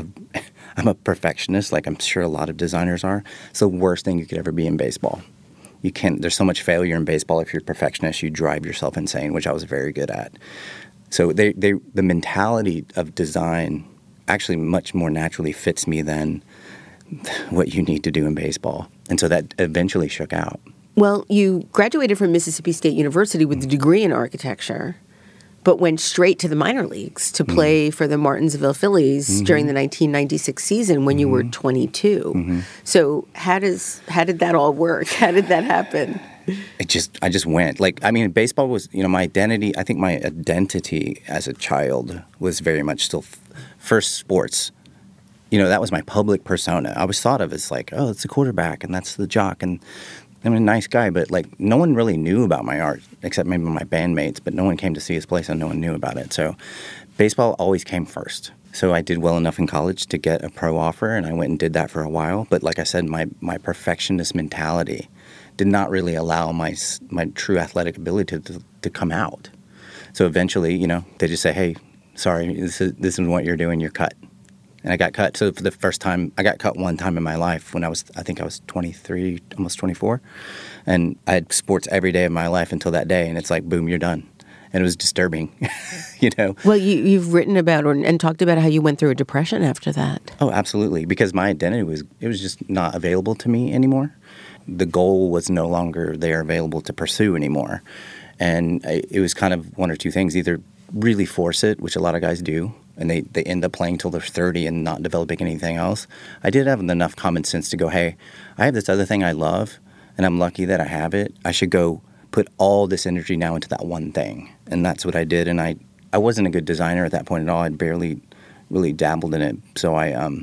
I'm a perfectionist, like I'm sure a lot of designers are. It's the worst thing you could ever be in baseball. There's so much failure in baseball. If you're a perfectionist, you drive yourself insane, which I was very good at. So the mentality of design actually much more naturally fits me than what you need to do in baseball. And so that eventually shook out. Well, you graduated from Mississippi State University with a degree in architecture, but went straight to the minor leagues to play for the Martinsville Phillies during the 1996 season when you were 22. So how did that all work? How did that happen? I just went. Baseball was, my identity. I think my identity as a child was very much still first sports. That was my public persona. I was thought of as like, oh, it's the quarterback and that's the jock, and I'm a nice guy, but no one really knew about my art except maybe my bandmates, but no one came to see his place and no one knew about it. So baseball always came first. So I did well enough in college to get a pro offer, and I went and did that for a while. But like I said, my perfectionist mentality did not really allow my true athletic ability to come out. So eventually, you know, they just say, hey, sorry, this is what you're doing, you're cut. And I got cut. So for the first time, I got cut one time in my life when I think I was 23, almost 24. And I had sports every day of my life until that day. And it's like, boom, you're done. And it was disturbing, you know. Well, you've written about and talked about how you went through a depression after that. Oh, absolutely. Because my identity was just not available to me anymore. The goal was no longer there available to pursue anymore. And it was kind of one or two things. Either really force it, which a lot of guys do, and they end up playing till they're 30 and not developing anything else. I did have enough common sense to go, hey, I have this other thing I love, and I'm lucky that I have it. I should go put all this energy now into that one thing. And that's what I did. And I wasn't a good designer at that point at all. I'd barely really dabbled in it. So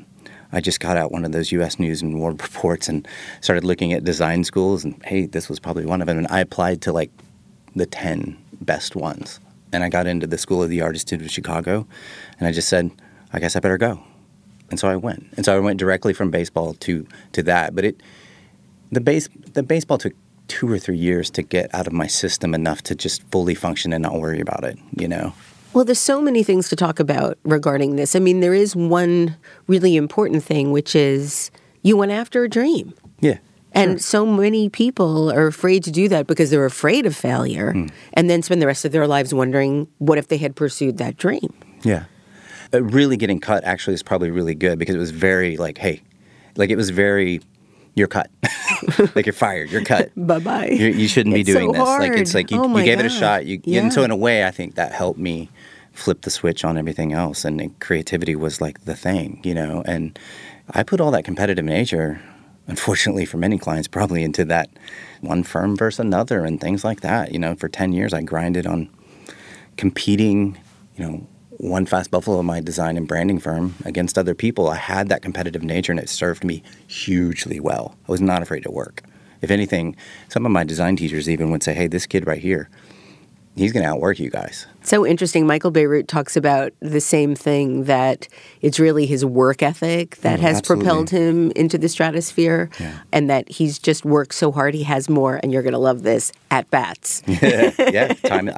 I just got out one of those U.S. News and World Reports and started looking at design schools. And, hey, this was probably one of them. And I applied to, like, the 10 best ones. And I got into the School of the Art Institute of Chicago. And I just said, I guess I better go. And so I went. And so I went directly from baseball to that. But the baseball took 2 or 3 years to get out of my system enough to just fully function and not worry about it, you know? Well, there's so many things to talk about regarding this. I mean, there is one really important thing, which is you went after a dream. Yeah. And so many people are afraid to do that because they're afraid of failure and then spend the rest of their lives wondering what if they had pursued that dream. Yeah. Really getting cut actually is probably really good because it was very like, hey, like it was very, you're cut. Like you're fired, you're cut. Bye-bye. You shouldn't be doing so this. hard. Like it's like you gave it a shot. And so in a way, I think that helped me flip the switch on everything else. And creativity was like the thing, you know. And I put all that competitive nature, unfortunately for many clients, probably into that one firm versus another and things like that. You know, for 10 years, I grinded on competing, you know, one Fast Buffalo, my design and branding firm, against other people. I had that competitive nature, and it served me hugely well. I was not afraid to work. If anything, some of my design teachers even would say, hey, this kid right here, he's going to outwork you guys. So interesting. Michael Bierut talks about the same thing, that it's really his work ethic that has propelled him into the stratosphere, and that he's just worked so hard. He has more, and you're going to love this, at bats. Yeah.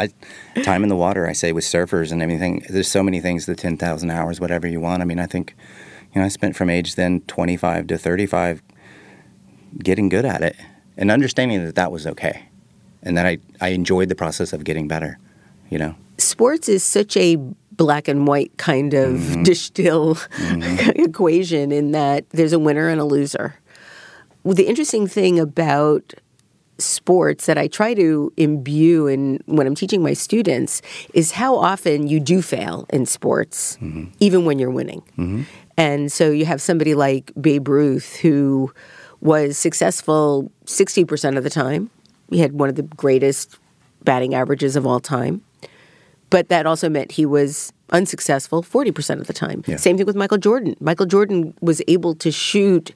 Time in the water, I say, with surfers and everything. There's so many things, the 10,000 hours, whatever you want. I mean, I think, you know, I spent from age then 25 to 35 getting good at it and understanding that that was okay. And then I enjoyed the process of getting better, you know. Sports is such a black and white kind of distill equation in that there's a winner and a loser. Well, the interesting thing about sports that I try to imbue in when I'm teaching my students is how often you do fail in sports, even when you're winning. And so you have somebody like Babe Ruth, who was successful 60% of the time. He had one of the greatest batting averages of all time. But that also meant he was unsuccessful 40% of the time. Yeah. Same thing with Michael Jordan. Michael Jordan was able to shoot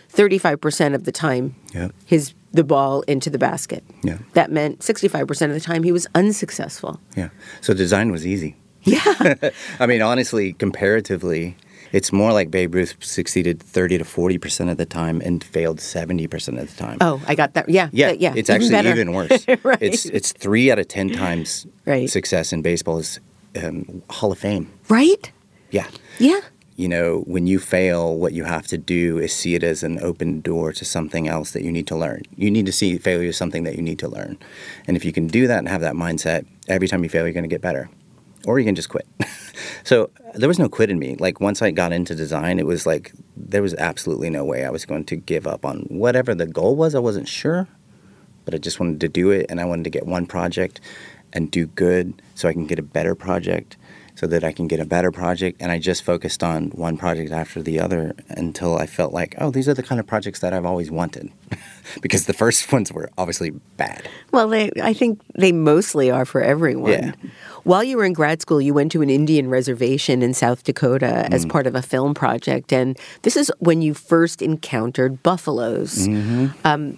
35% of the time the ball into the basket. Yeah. That meant 65% of the time he was unsuccessful. Yeah. So design was easy. Yeah. I mean, honestly, comparatively, it's more like Babe Ruth succeeded 30 to 40% of the time and failed 70% of the time. Oh, I got that. Yeah. Yeah. It's actually even worse. Right. It's 3 out of 10 times success in baseball is Hall of Fame. Right? Yeah. Yeah. You know, when you fail, what you have to do is see it as an open door to something else that you need to learn. You need to see failure as something that you need to learn. And if you can do that and have that mindset, every time you fail, you're going to get better. Or you can just quit. So there was no quit in me. Like once I got into design, it was like there was absolutely no way I was going to give up on whatever the goal was. I wasn't sure, but I just wanted to do it. And I wanted to get one project and do good so I can get a better project, so that I can get a better project. And I just focused on one project after the other until I felt like, oh, these are the kind of projects that I've always wanted. Because the first ones were obviously bad. Well, I think they mostly are for everyone. Yeah. While you were in grad school, you went to an Indian reservation in South Dakota as part of a film project. And this is when you first encountered buffaloes. In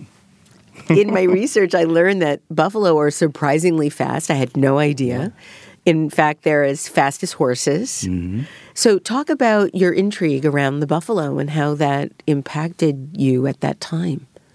my research, I learned that buffalo are surprisingly fast. I had no idea. Yeah. In fact, they're as fast as horses. So talk about your intrigue around the buffalo and how that impacted you at that time.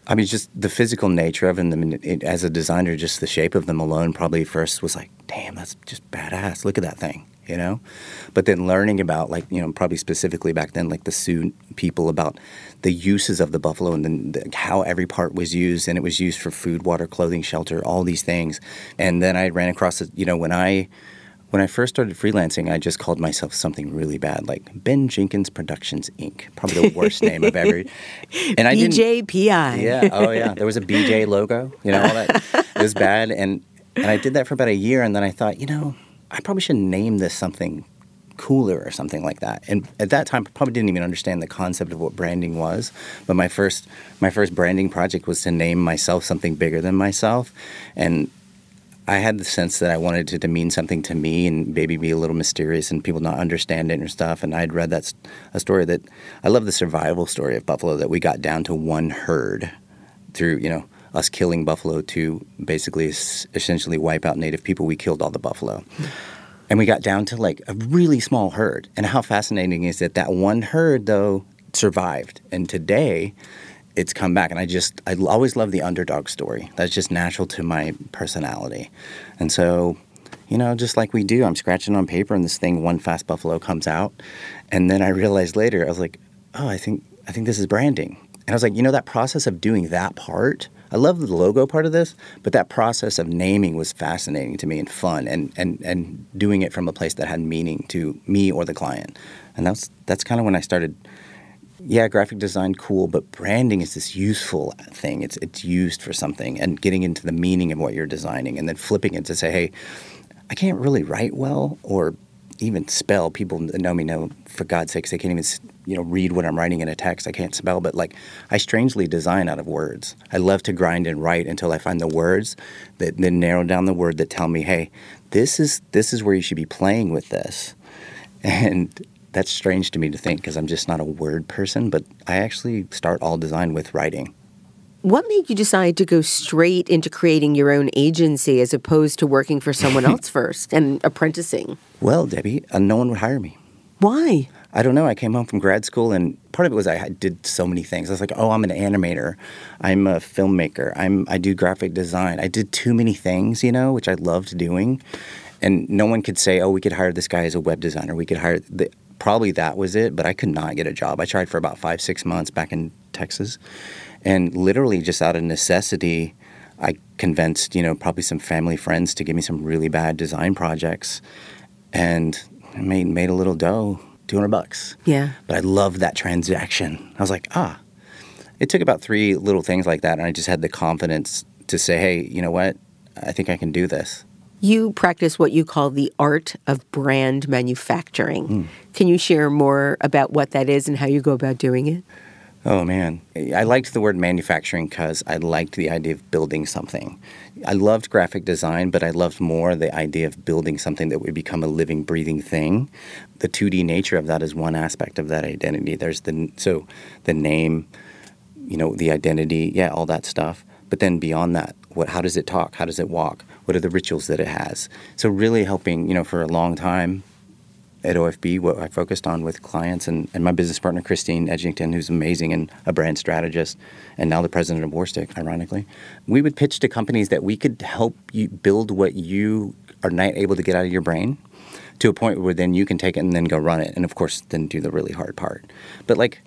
I mean, just the physical nature of them, as a designer, just the shape of them alone probably first was like, damn, that's just badass. Look at that thing, you know? But then learning about, like, you know, probably specifically back then, like the Sioux people, about the uses of the buffalo and then how every part was used. And it was used for food, water, clothing, shelter, all these things. And then I ran across it, you know, when I first started freelancing, I just called myself something really bad, like Ben Jenkins Productions, Inc. Probably the worst name I've ever. And I didn't. BJPI. Yeah. Oh, yeah. There was a BJ logo. You know, all that. It was bad. And I did that for about a year. And then I thought, you know, I probably should name this something cooler or something like that. And at that time, I probably didn't even understand the concept of what branding was. But my first branding project was to name myself something bigger than myself. And I had the sense that I wanted it to mean something to me and maybe be a little mysterious and people not understand it and stuff. And I'd read a story that I love, the survival story of buffalo, that we got down to one herd through, you know, us killing buffalo to basically essentially wipe out native people. We killed all the buffalo. And we got down to like a really small herd. And how fascinating is that one herd, though, survived. And today, it's come back. And I always love the underdog story. That's just natural to my personality. And so, you know, just like we do, I'm scratching on paper and this thing, One Fast Buffalo, comes out. And then I realized later, I was like, oh, I think this is branding. And I was like, you know, that process of doing that part, I love the logo part of this, but that process of naming was fascinating to me and fun, and doing it from a place that had meaning to me or the client. And that's kind of when I started. Yeah, graphic design, cool, but branding is this useful thing. It's used for something, and getting into the meaning of what you're designing, and then flipping it to say, hey, I can't really write well or even spell. People that know me know, for God's sakes, they can't even, you know, read what I'm writing in a text. I can't spell, but like, I strangely design out of words. I love to grind and write until I find the words that then narrow down the word that tell me, hey, this is where you should be playing with this. And that's strange to me to think, because I'm just not a word person, but I actually start all design with writing. What made you decide to go straight into creating your own agency as opposed to working for someone else first and apprenticing? Well, Debbie, no one would hire me. Why? I don't know. I came home from grad school, and part of it was I did so many things. I was like, oh, I'm an animator. I'm a filmmaker. I do graphic design. I did too many things, you know, which I loved doing. And no one could say, oh, we could hire this guy as a web designer. We could hire probably that was it, but I could not get a job. I tried for about 5-6 months back in Texas. And literally just out of necessity, I convinced, you know, probably some family friends to give me some really bad design projects. And I made a little dough, $200. Yeah. But I loved that transaction. I was like, It took about 3 little things like that, and I just had the confidence to say, hey, you know what? I think I can do this. You practice what you call the art of brand manufacturing. Can you share more about what that is and how you go about doing it? Oh, man. I liked the word manufacturing because I liked the idea of building something. I loved graphic design, but I loved more the idea of building something that would become a living, breathing thing. The 2D nature of that is one aspect of that identity. There's the name, you know, the identity, yeah, all that stuff. But then beyond that, how does it talk? How does it walk? What are the rituals that it has? So really helping, you know, for a long time at OFB, what I focused on with clients and my business partner, Christine Edgington, who's amazing and a brand strategist, and now the president of Warstick, ironically, we would pitch to companies that we could help you build what you are not able to get out of your brain to a point where then you can take it and then go run it. And of course, then do the really hard part. But like,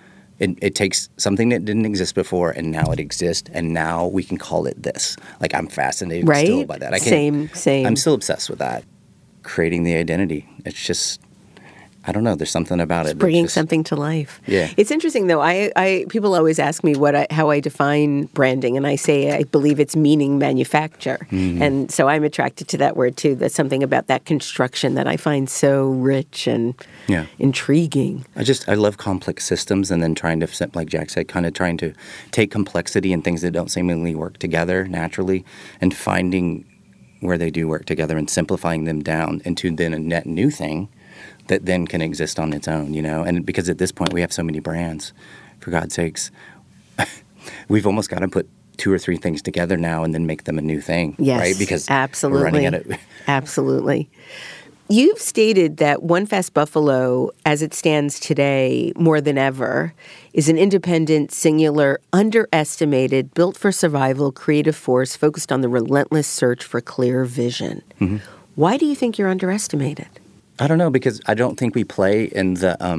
it takes something that didn't exist before, and now it exists, and now we can call it this. Like, I'm fascinated still by that. Same. I'm still obsessed with that. Creating the identity. It's just, I don't know. There's something about it. Bringing something to life. Yeah. It's interesting, though. People always ask me how I define branding, and I say I believe it's meaning manufacture. Mm-hmm. And so I'm attracted to that word, too. That's something about that construction that I find so rich and intriguing. I love complex systems, and then trying to, like Jack said, kind of trying to take complexity and things that don't seemingly work together naturally, and finding where they do work together and simplifying them down into then a net new thing that then can exist on its own, you know? And because at this point we have so many brands, for God's sakes, we've almost got to put 2 or 3 things together now and then make them a new thing, yes, right? Because absolutely. we're running out of... Absolutely. You've stated that One Fast Buffalo, as it stands today more than ever, is an independent, singular, underestimated, built for survival, creative force focused on the relentless search for clear vision. Mm-hmm. Why do you think you're underestimated? I don't know, because I don't think we play in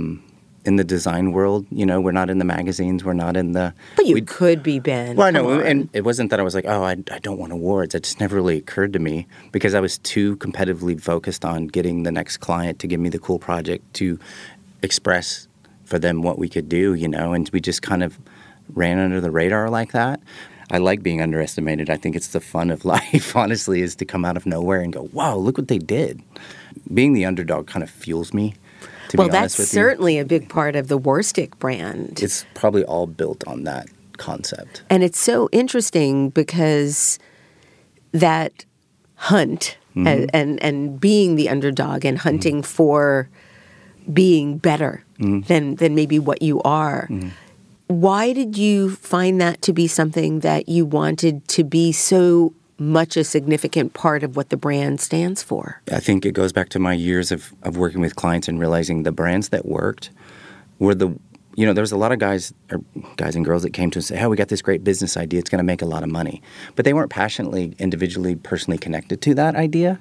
the design world. You know, we're not in the magazines. We're not in the... But you could be, Ben. Well, no, and it wasn't that I was like, oh, I don't want awards. It just never really occurred to me because I was too competitively focused on getting the next client to give me the cool project to express for them what we could do, you know, and we just kind of ran under the radar like that. I like being underestimated. I think it's the fun of life, honestly, is to come out of nowhere and go, wow, look what they did. Being the underdog kind of fuels me. Well, that's certainly a big part of the Warstic brand. It's probably all built on that concept. And it's so interesting because that hunt and being the underdog and hunting for being better than maybe what you are. Why did you find that to be something that you wanted to be so much a significant part of what the brand stands for? I think it goes back to my years of working with clients and realizing the brands that worked were there was a lot of guys and girls that came to us and say, hey, we got this great business idea. It's going to make a lot of money. But they weren't passionately, individually, personally connected to that idea.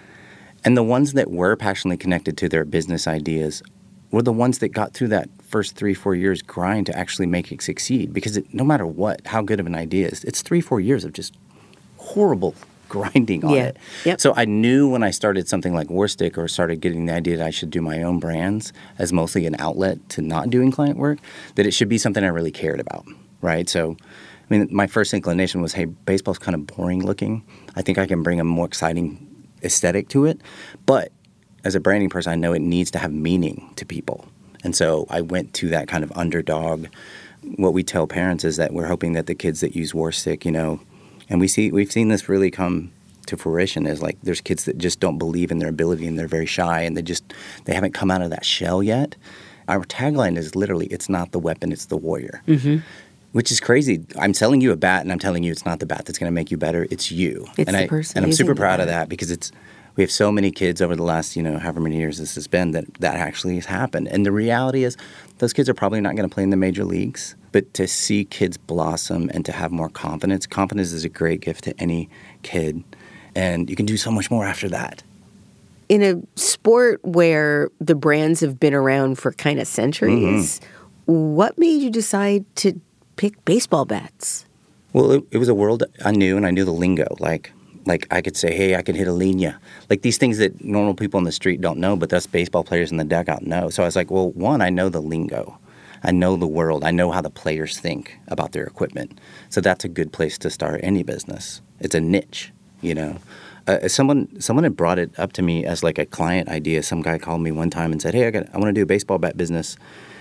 And the ones that were passionately connected to their business ideas were the ones that got through that first 3-4 years grind to actually make it succeed. Because no matter how good of an idea is, it's 3-4 years of just horrible grinding on it. Yep. So I knew when I started something like Warstic or started getting the idea that I should do my own brands as mostly an outlet to not doing client work, that it should be something I really cared about, right? So, I mean, my first inclination was, hey, baseball's kind of boring looking. I think I can bring a more exciting aesthetic to it. But as a branding person, I know it needs to have meaning to people. And so I went to that kind of underdog. What we tell parents is that we're hoping that the kids that use Warstic, you know, and we've seen this really come to fruition is like there's kids that just don't believe in their ability and they're very shy and they haven't come out of that shell yet. Our tagline is literally, it's not the weapon, it's the warrior. Which is crazy. I'm selling you a bat and I'm telling you it's not the bat that's going to make you better, it's you. It's the person. And I'm super proud of that because we have so many kids over the last, however many years this has been that actually has happened. And the reality is those kids are probably not going to play in the major leagues. But to see kids blossom and to have more confidence is a great gift to any kid. And you can do so much more after that. In a sport where the brands have been around for kind of centuries, what made you decide to pick baseball bats? Well, it was a world I knew, and I knew the lingo. Like I could say, hey, I can hit a linea. Like these things that normal people on the street don't know, but us baseball players in the dugout know. So I was like, well, one, I know the lingo. I know the world. I know how the players think about their equipment. So that's a good place to start any business. It's a niche, you know. Someone had brought it up to me as like a client idea. Some guy called me one time and said, hey, I want to do a baseball bat business.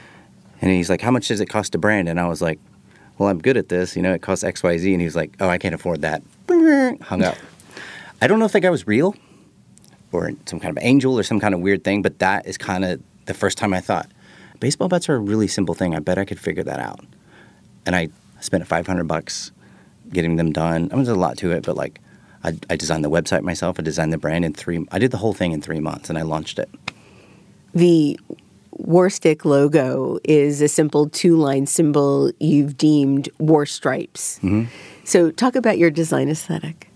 And he's like, how much does it cost to brand? And I was like, well, I'm good at this. You know, it costs X, Y, Z. And he was like, oh, I can't afford that. Hung up. I don't know if that guy was real or some kind of angel or some kind of weird thing, but that is kind of the first time I thought, baseball bats are a really simple thing. I bet I could figure that out. And I spent $500 getting them done. I mean, there's a lot to it, but like I designed the website myself. I designed the brand I did the whole thing in 3 months, and I launched it. The Warstic logo is a simple 2-line symbol you've deemed war stripes. So talk about your design aesthetic.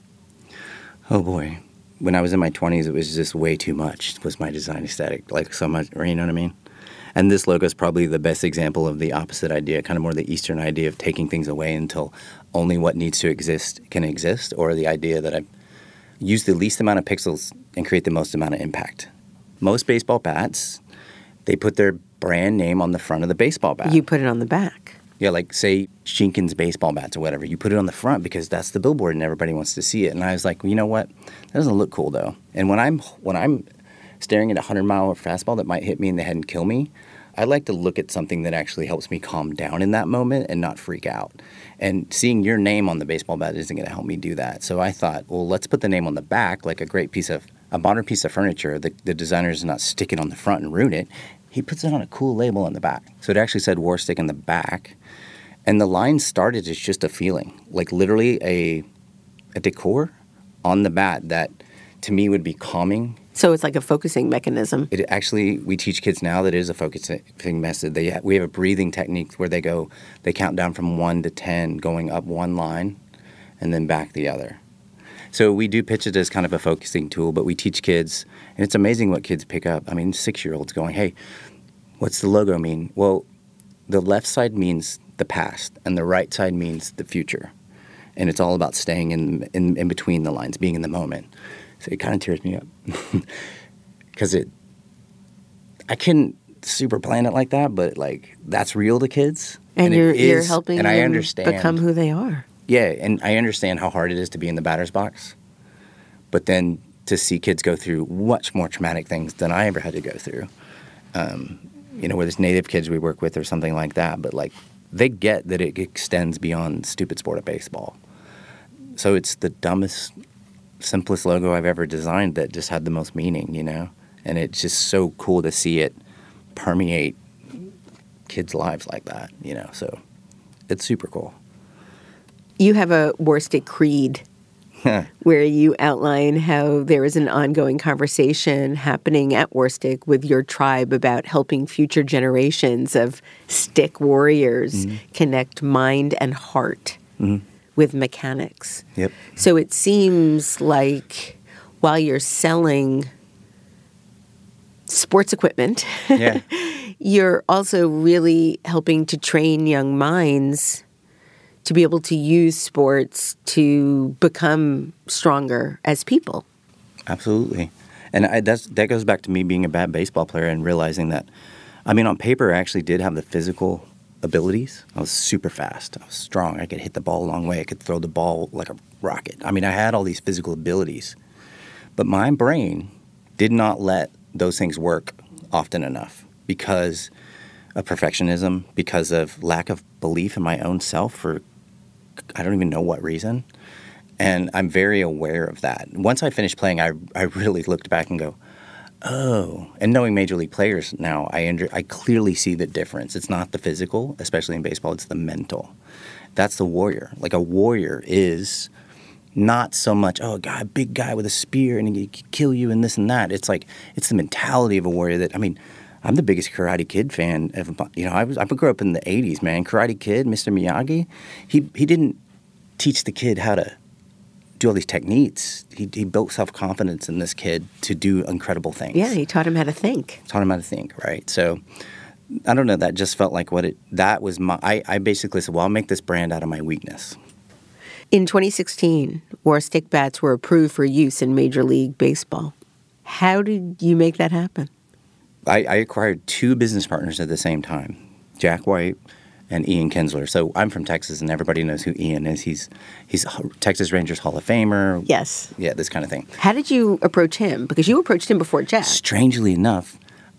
Oh, boy. When I was in my 20s, it was just way too much was my design aesthetic. Like so much, you know what I mean? And this logo is probably the best example of the opposite idea, kind of more the Eastern idea of taking things away until only what needs to exist can exist, or the idea that I use the least amount of pixels and create the most amount of impact. Most baseball bats, they put their brand name on the front of the baseball bat. You put it on the back. Yeah, like say Jenkins baseball bats or whatever. You put it on the front because that's the billboard and everybody wants to see it. And I was like, well, you know what? That doesn't look cool though. And when I'm staring at a 100-mile fastball that might hit me in the head and kill me, I like to look at something that actually helps me calm down in that moment and not freak out. And seeing your name on the baseball bat isn't going to help me do that. So I thought, well, let's put the name on the back, like a modern piece of furniture. The designer does not stick it on the front and ruin it. He puts it on a cool label on the back. So it actually said Warstic in the back. And the line started as just a feeling, like literally a decor on the bat that to me would be calming So it's like a focusing mechanism. It actually, we teach kids now that it is a focusing method. We have a breathing technique where they count down from 1 to 10, going up one line and then back the other. So we do pitch it as kind of a focusing tool, but we teach kids, and it's amazing what kids pick up. I mean, 6-year-olds going, hey, what's the logo mean? Well, the left side means the past, and the right side means the future. And it's all about staying in between the lines, being in the moment. So it kind of tears me up because I couldn't super plan it like that, but like that's real to kids. And you're helping and them I understand, become who they are. Yeah, and I understand how hard it is to be in the batter's box. But then to see kids go through much more traumatic things than I ever had to go through, whether it's native kids we work with or something like that, but like they get that it extends beyond the stupid sport of baseball. So it's the dumbest, simplest logo I've ever designed that just had the most meaning, and it's just so cool to see it permeate kids' lives like that, so it's super cool. You have a Warstick Creed where you outline how there is an ongoing conversation happening at Warstick with your tribe about helping future generations of stick warriors connect mind and heart with mechanics. Yep. So it seems like while you're selling sports equipment, you're also really helping to train young minds to be able to use sports to become stronger as people. Absolutely. And that goes back to me being a bad baseball player and realizing that, on paper, I actually did have the physical abilities. I was super fast. I was strong. I could hit the ball a long way. I could throw the ball like a rocket. I had all these physical abilities. But my brain did not let those things work often enough because of perfectionism, because of lack of belief in my own self for I don't even know what reason. And I'm very aware of that. Once I finished playing, I really looked back and go, oh. And knowing Major League players now, I clearly see the difference. It's not the physical, especially in baseball. It's the mental. That's the warrior. Like a warrior is not so much, a big guy with a spear and he can kill you and this and that. It's like, it's the mentality of a warrior that, I'm the biggest Karate Kid fan ever. I grew up in the 80s, man. Karate Kid, Mr. Miyagi, he didn't teach the kid how to do all these techniques. He built self-confidence in this kid to do incredible things. Yeah, he taught him how to think. Right? So, I don't know, that just felt like that was I basically said, well, I'll make this brand out of my weakness. In 2016, Warstick bats were approved for use in Major League Baseball. How did you make that happen? I acquired 2 business partners at the same time, Jack White and Ian Kinsler. So I'm from Texas, and everybody knows who Ian is. He's Texas Rangers Hall of Famer. Yes. Yeah, this kind of thing. How did you approach him? Because you approached him before Jack. Strangely enough,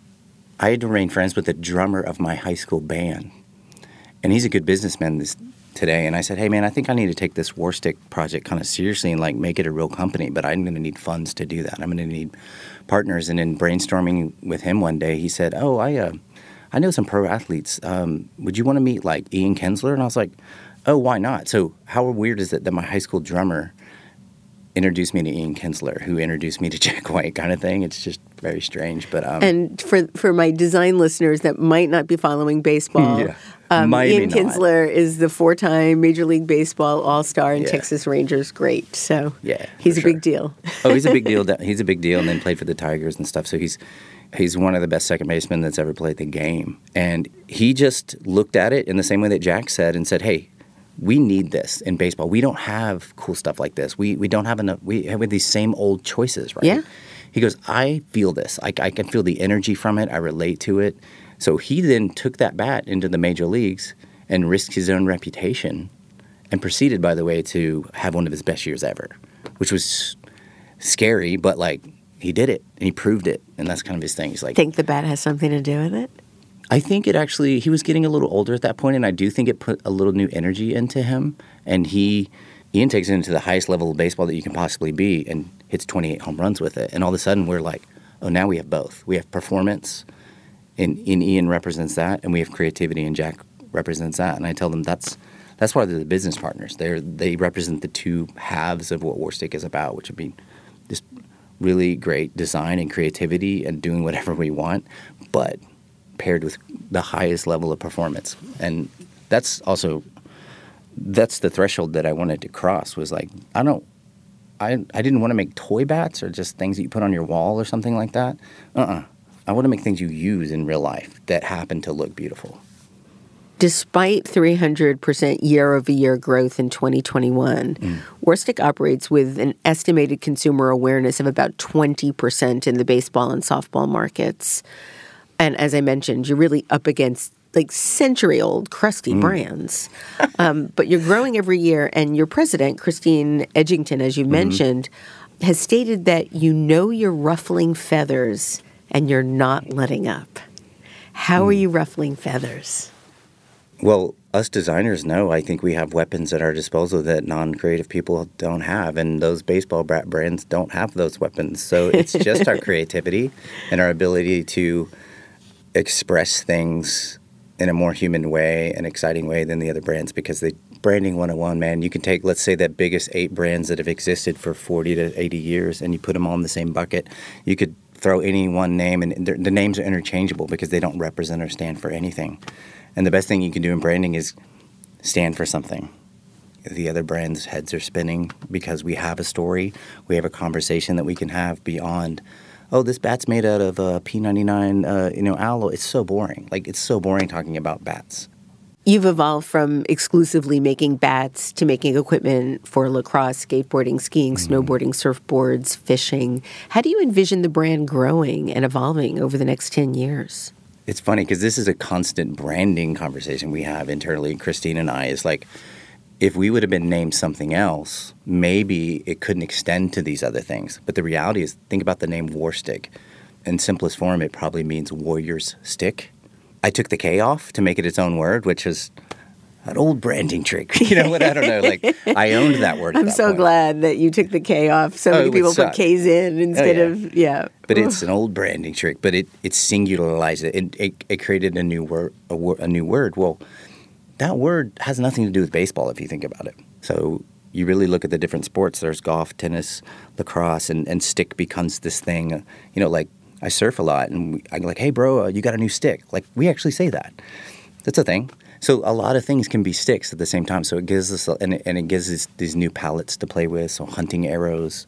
I had remained friends with the drummer of my high school band, and he's a good businessman today. And I said, hey, man, I think I need to take this Warstick project kind of seriously and make it a real company, but I'm going to need funds to do that. I'm going to need partners. And in brainstorming with him one day, he said, oh, I know some pro athletes. Would you want to meet like Ian Kinsler? And I was like, oh, why not? So how weird is it that my high school drummer introduced me to Ian Kinsler, who introduced me to Jack White, kind of thing? It's just very strange. But and for my design listeners that might not be following baseball, Ian Kinsler is the 4-time Major League Baseball All-Star and Texas Rangers great. So he's a big deal. Oh, he's a big deal. He's a big deal, and then played for the Tigers and stuff. So he's one of the best second basemen that's ever played the game. And he just looked at it in the same way that Jack said and said, hey, we need this in baseball. We don't have cool stuff like this. We don't have enough. We have these same old choices, right? Yeah. He goes, I feel this. I can feel the energy from it. I relate to it. So he then took that bat into the major leagues and risked his own reputation and proceeded, by the way, to have one of his best years ever, which was scary, but he did it and he proved it. And that's kind of his thing. He's like, think the bat has something to do with it? I think it actually, he was getting a little older at that point, and I do think it put a little new energy into him. And Ian takes it into the highest level of baseball that you can possibly be and hits 28 home runs with it. And all of a sudden we're like, oh, now we have both. We have performance, and Ian represents that, and we have creativity, and Jack represents that. And I tell them that's why they're the business partners. They represent the two halves of what Warstick is about, which would be just really great design and creativity and doing whatever we want, but paired with the highest level of performance. And that's the threshold that I wanted to cross, was like, I didn't want to make toy bats or just things that you put on your wall or something like that. I want to make things you use in real life that happen to look beautiful. Despite 300% year-over-year growth in 2021, Warstic operates with an estimated consumer awareness of about 20% in the baseball and softball markets. And as I mentioned, you're really up against like century-old crusty brands. But you're growing every year, and your president, Christine Edgington, as you mentioned, has stated that you know you're ruffling feathers and you're not letting up. How are you ruffling feathers? Well, us designers know, I think we have weapons at our disposal that non-creative people don't have, and those baseball bat brands don't have those weapons. So it's just our creativity and our ability to express things in a more human way, an exciting way than the other brands, because the branding 101, man, you can take, let's say, the biggest 8 brands that have existed for 40 to 80 years, and you put them all in the same bucket. You could throw any one name, and the names are interchangeable because they don't represent or stand for anything. And the best thing you can do in branding is stand for something. The other brands' heads are spinning because we have a story, we have a conversation that we can have beyond, oh, this bat's made out of P99, alloy. It's so boring. Like, it's so boring talking about bats. You've evolved from exclusively making bats to making equipment for lacrosse, skateboarding, skiing, snowboarding, surfboards, fishing. How do you envision the brand growing and evolving over the next 10 years? It's funny because this is a constant branding conversation we have internally, Christine and I. Is like, if we would have been named something else, maybe it couldn't extend to these other things. But the reality is, think about the name Warstic. In simplest form, it probably means warrior's stick. I took the K off to make it its own word, which is an old branding trick. You know what? I don't know. Like, I owned that word. I'm so glad that you took the K off. So many people put K's in instead of. But it's an old branding trick. But it singularized it. It created a new word. A new word. Well, that word has nothing to do with baseball if you think about it. So you really look at the different sports. There's golf, tennis, lacrosse, and stick becomes this thing. Like, I surf a lot, and I'm like, hey, bro, you got a new stick. Like, we actually say that. That's a thing. So a lot of things can be sticks at the same time. So it gives us, and it gives us these new palettes to play with. So hunting arrows,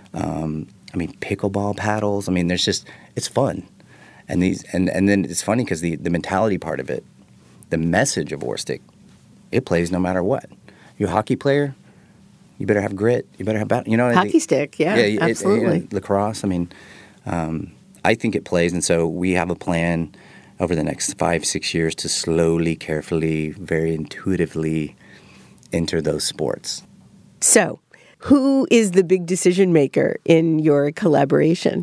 pickleball paddles. There's just, it's fun. And then it's funny because the mentality part of it, the message of Warstic, it plays no matter what. You're a hockey player, you better have grit. You better have battle. Hockey stick, absolutely. Lacrosse. I think it plays, and so we have a plan over the next 5-6 years to slowly, carefully, very intuitively enter those sports. So, who is the big decision maker in your collaboration?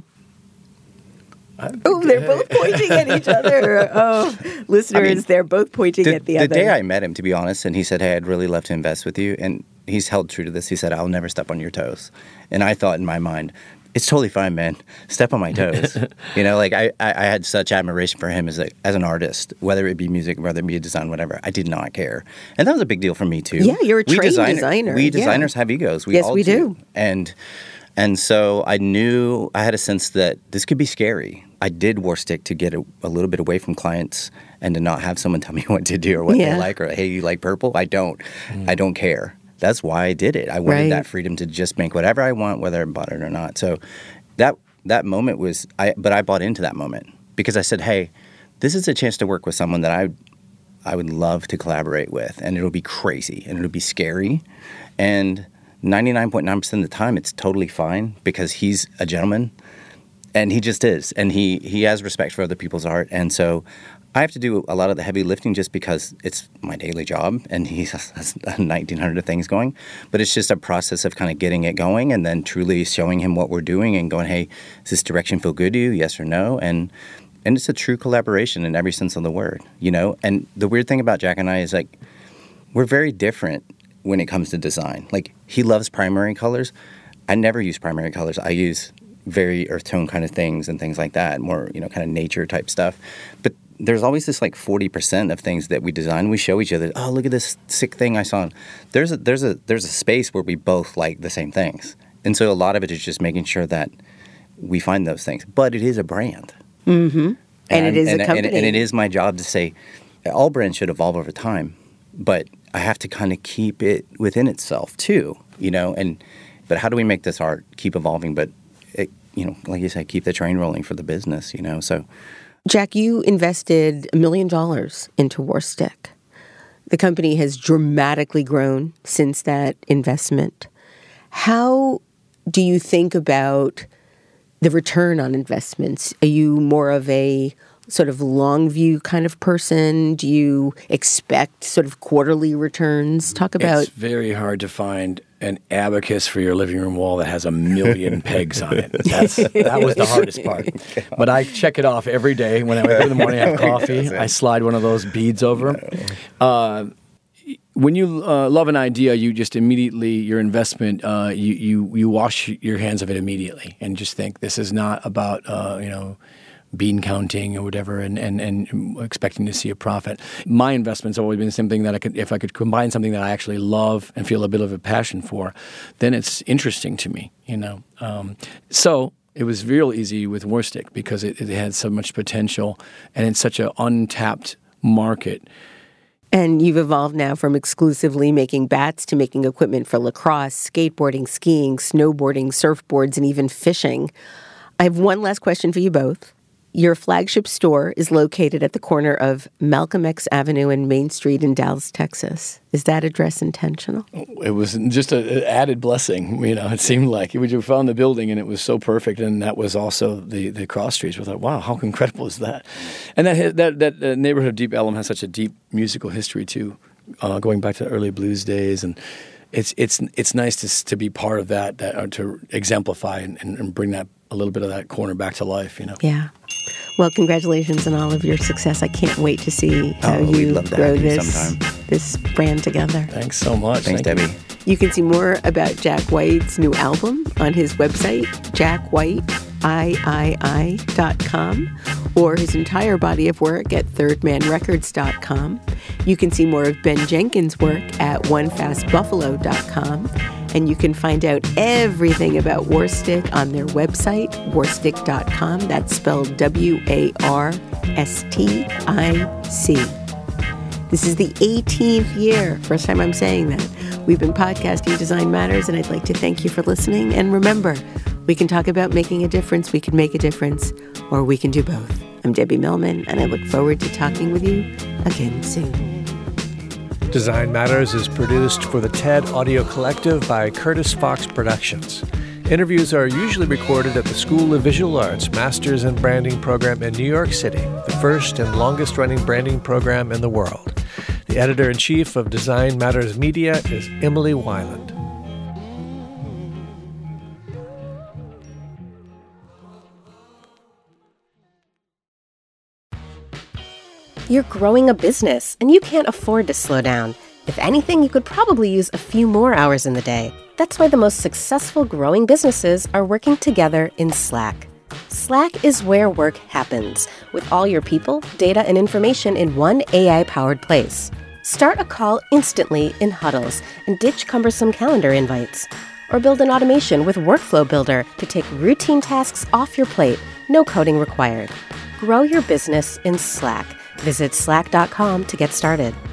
Oh, they're both pointing at each other. Oh, listeners, they're both pointing at the other. The day I met him, to be honest, and he said, hey, I'd really love to invest with you, and he's held true to this. He said, I'll never step on your toes. And I thought in my mind, it's totally fine, man. Step on my toes. I had such admiration for him as an artist, whether it be music, whether it be a design, whatever. I did not care. And that was a big deal for me, too. Yeah, you're a trained designer. We designers have egos. Yes, we do. And so I knew, I had a sense that this could be scary. I did Warstic to get a little bit away from clients and to not have someone tell me what to do or what they like, or, hey, you like purple? I don't. I don't care. That's why I did it. I wanted that freedom to just make whatever I want, whether I bought it or not. So that moment was, but I bought into that moment because I said, hey, this is a chance to work with someone that I would love to collaborate with, and it'll be crazy, and it'll be scary, and 99.9% of the time it's totally fine because he's a gentleman, and he just is, and he has respect for other people's art, and so I have to do a lot of the heavy lifting just because it's my daily job, and he has 1,900 things going. But it's just a process of kind of getting it going and then truly showing him what we're doing and going, hey, does this direction feel good to you? Yes or no? And it's a true collaboration in every sense of the word, And the weird thing about Jack and I is, like, we're very different when it comes to design. Like, he loves primary colors. I never use primary colors. I use very earth tone kind of things and things like that, more, kind of nature type stuff. But there's always this like 40% of things that we design. We show each other, oh, look at this sick thing I saw. There's a space where we both like the same things. And so a lot of it is just making sure that we find those things. But it is a brand. Mm-hmm. And it is a company. And it is my job to say all brands should evolve over time, but I have to kind of keep it within itself too, but how do we make this art keep evolving, but like you said, keep the train rolling for the business, so. Jack, you invested $1 million into Warstic. The company has dramatically grown since that investment. How do you think about the return on investments? Are you more of a sort of long view kind of person? Do you expect sort of quarterly returns? Talk about... It's very hard to find an abacus for your living room wall that has 1 million pegs on it. That was the hardest part. But I check it off every day. When I wake up in the morning, I have coffee. I slide one of those beads over. When you love an idea, you just immediately, your investment, you wash your hands of it immediately and just think this is not about, bean counting or whatever and expecting to see a profit. My investment's always been the same thing, that if I could combine something that I actually love and feel a bit of a passion for, then it's interesting to me, So it was real easy with Warstic because it had so much potential and it's such an untapped market. And you've evolved now from exclusively making bats to making equipment for lacrosse, skateboarding, skiing, snowboarding, surfboards, and even fishing. I have one last question for you both. Your flagship store is located at the corner of Malcolm X Avenue and Main Street in Dallas, Texas. Is that address intentional? It was just an added blessing. It seemed like we found the building and it was so perfect, and that was also the cross streets. We thought, wow, how incredible is that? And that neighborhood of Deep Ellum has such a deep musical history too, going back to the early blues days, and it's nice to be part of that to exemplify and bring that a little bit of that corner back to life. Yeah. Well, congratulations on all of your success. I can't wait to see how you grow this brand together. Thanks so much. Thanks, Debbie. You can see more about Jack White's new album on his website, jackwhiteiii.com, or his entire body of work at thirdmanrecords.com. You can see more of Ben Jenkins' work at onefastbuffalo.com. And you can find out everything about Warstic on their website, warstic.com. That's spelled Warstic. This is the 18th year, first time I'm saying that. We've been podcasting Design Matters, and I'd like to thank you for listening. And remember, we can talk about making a difference, we can make a difference, or we can do both. I'm Debbie Millman, and I look forward to talking with you again soon. Design Matters is produced for the TED Audio Collective by Curtis Fox Productions. Interviews are usually recorded at the School of Visual Arts Masters in Branding program in New York City, the first and longest-running branding program in the world. The editor-in-chief of Design Matters Media is Emily Weiland. You're growing a business, and you can't afford to slow down. If anything, you could probably use a few more hours in the day. That's why the most successful growing businesses are working together in Slack. Slack is where work happens, with all your people, data, and information in one AI-powered place. Start a call instantly in huddles and ditch cumbersome calendar invites. Or build an automation with Workflow Builder to take routine tasks off your plate, no coding required. Grow your business in Slack. Visit slack.com to get started.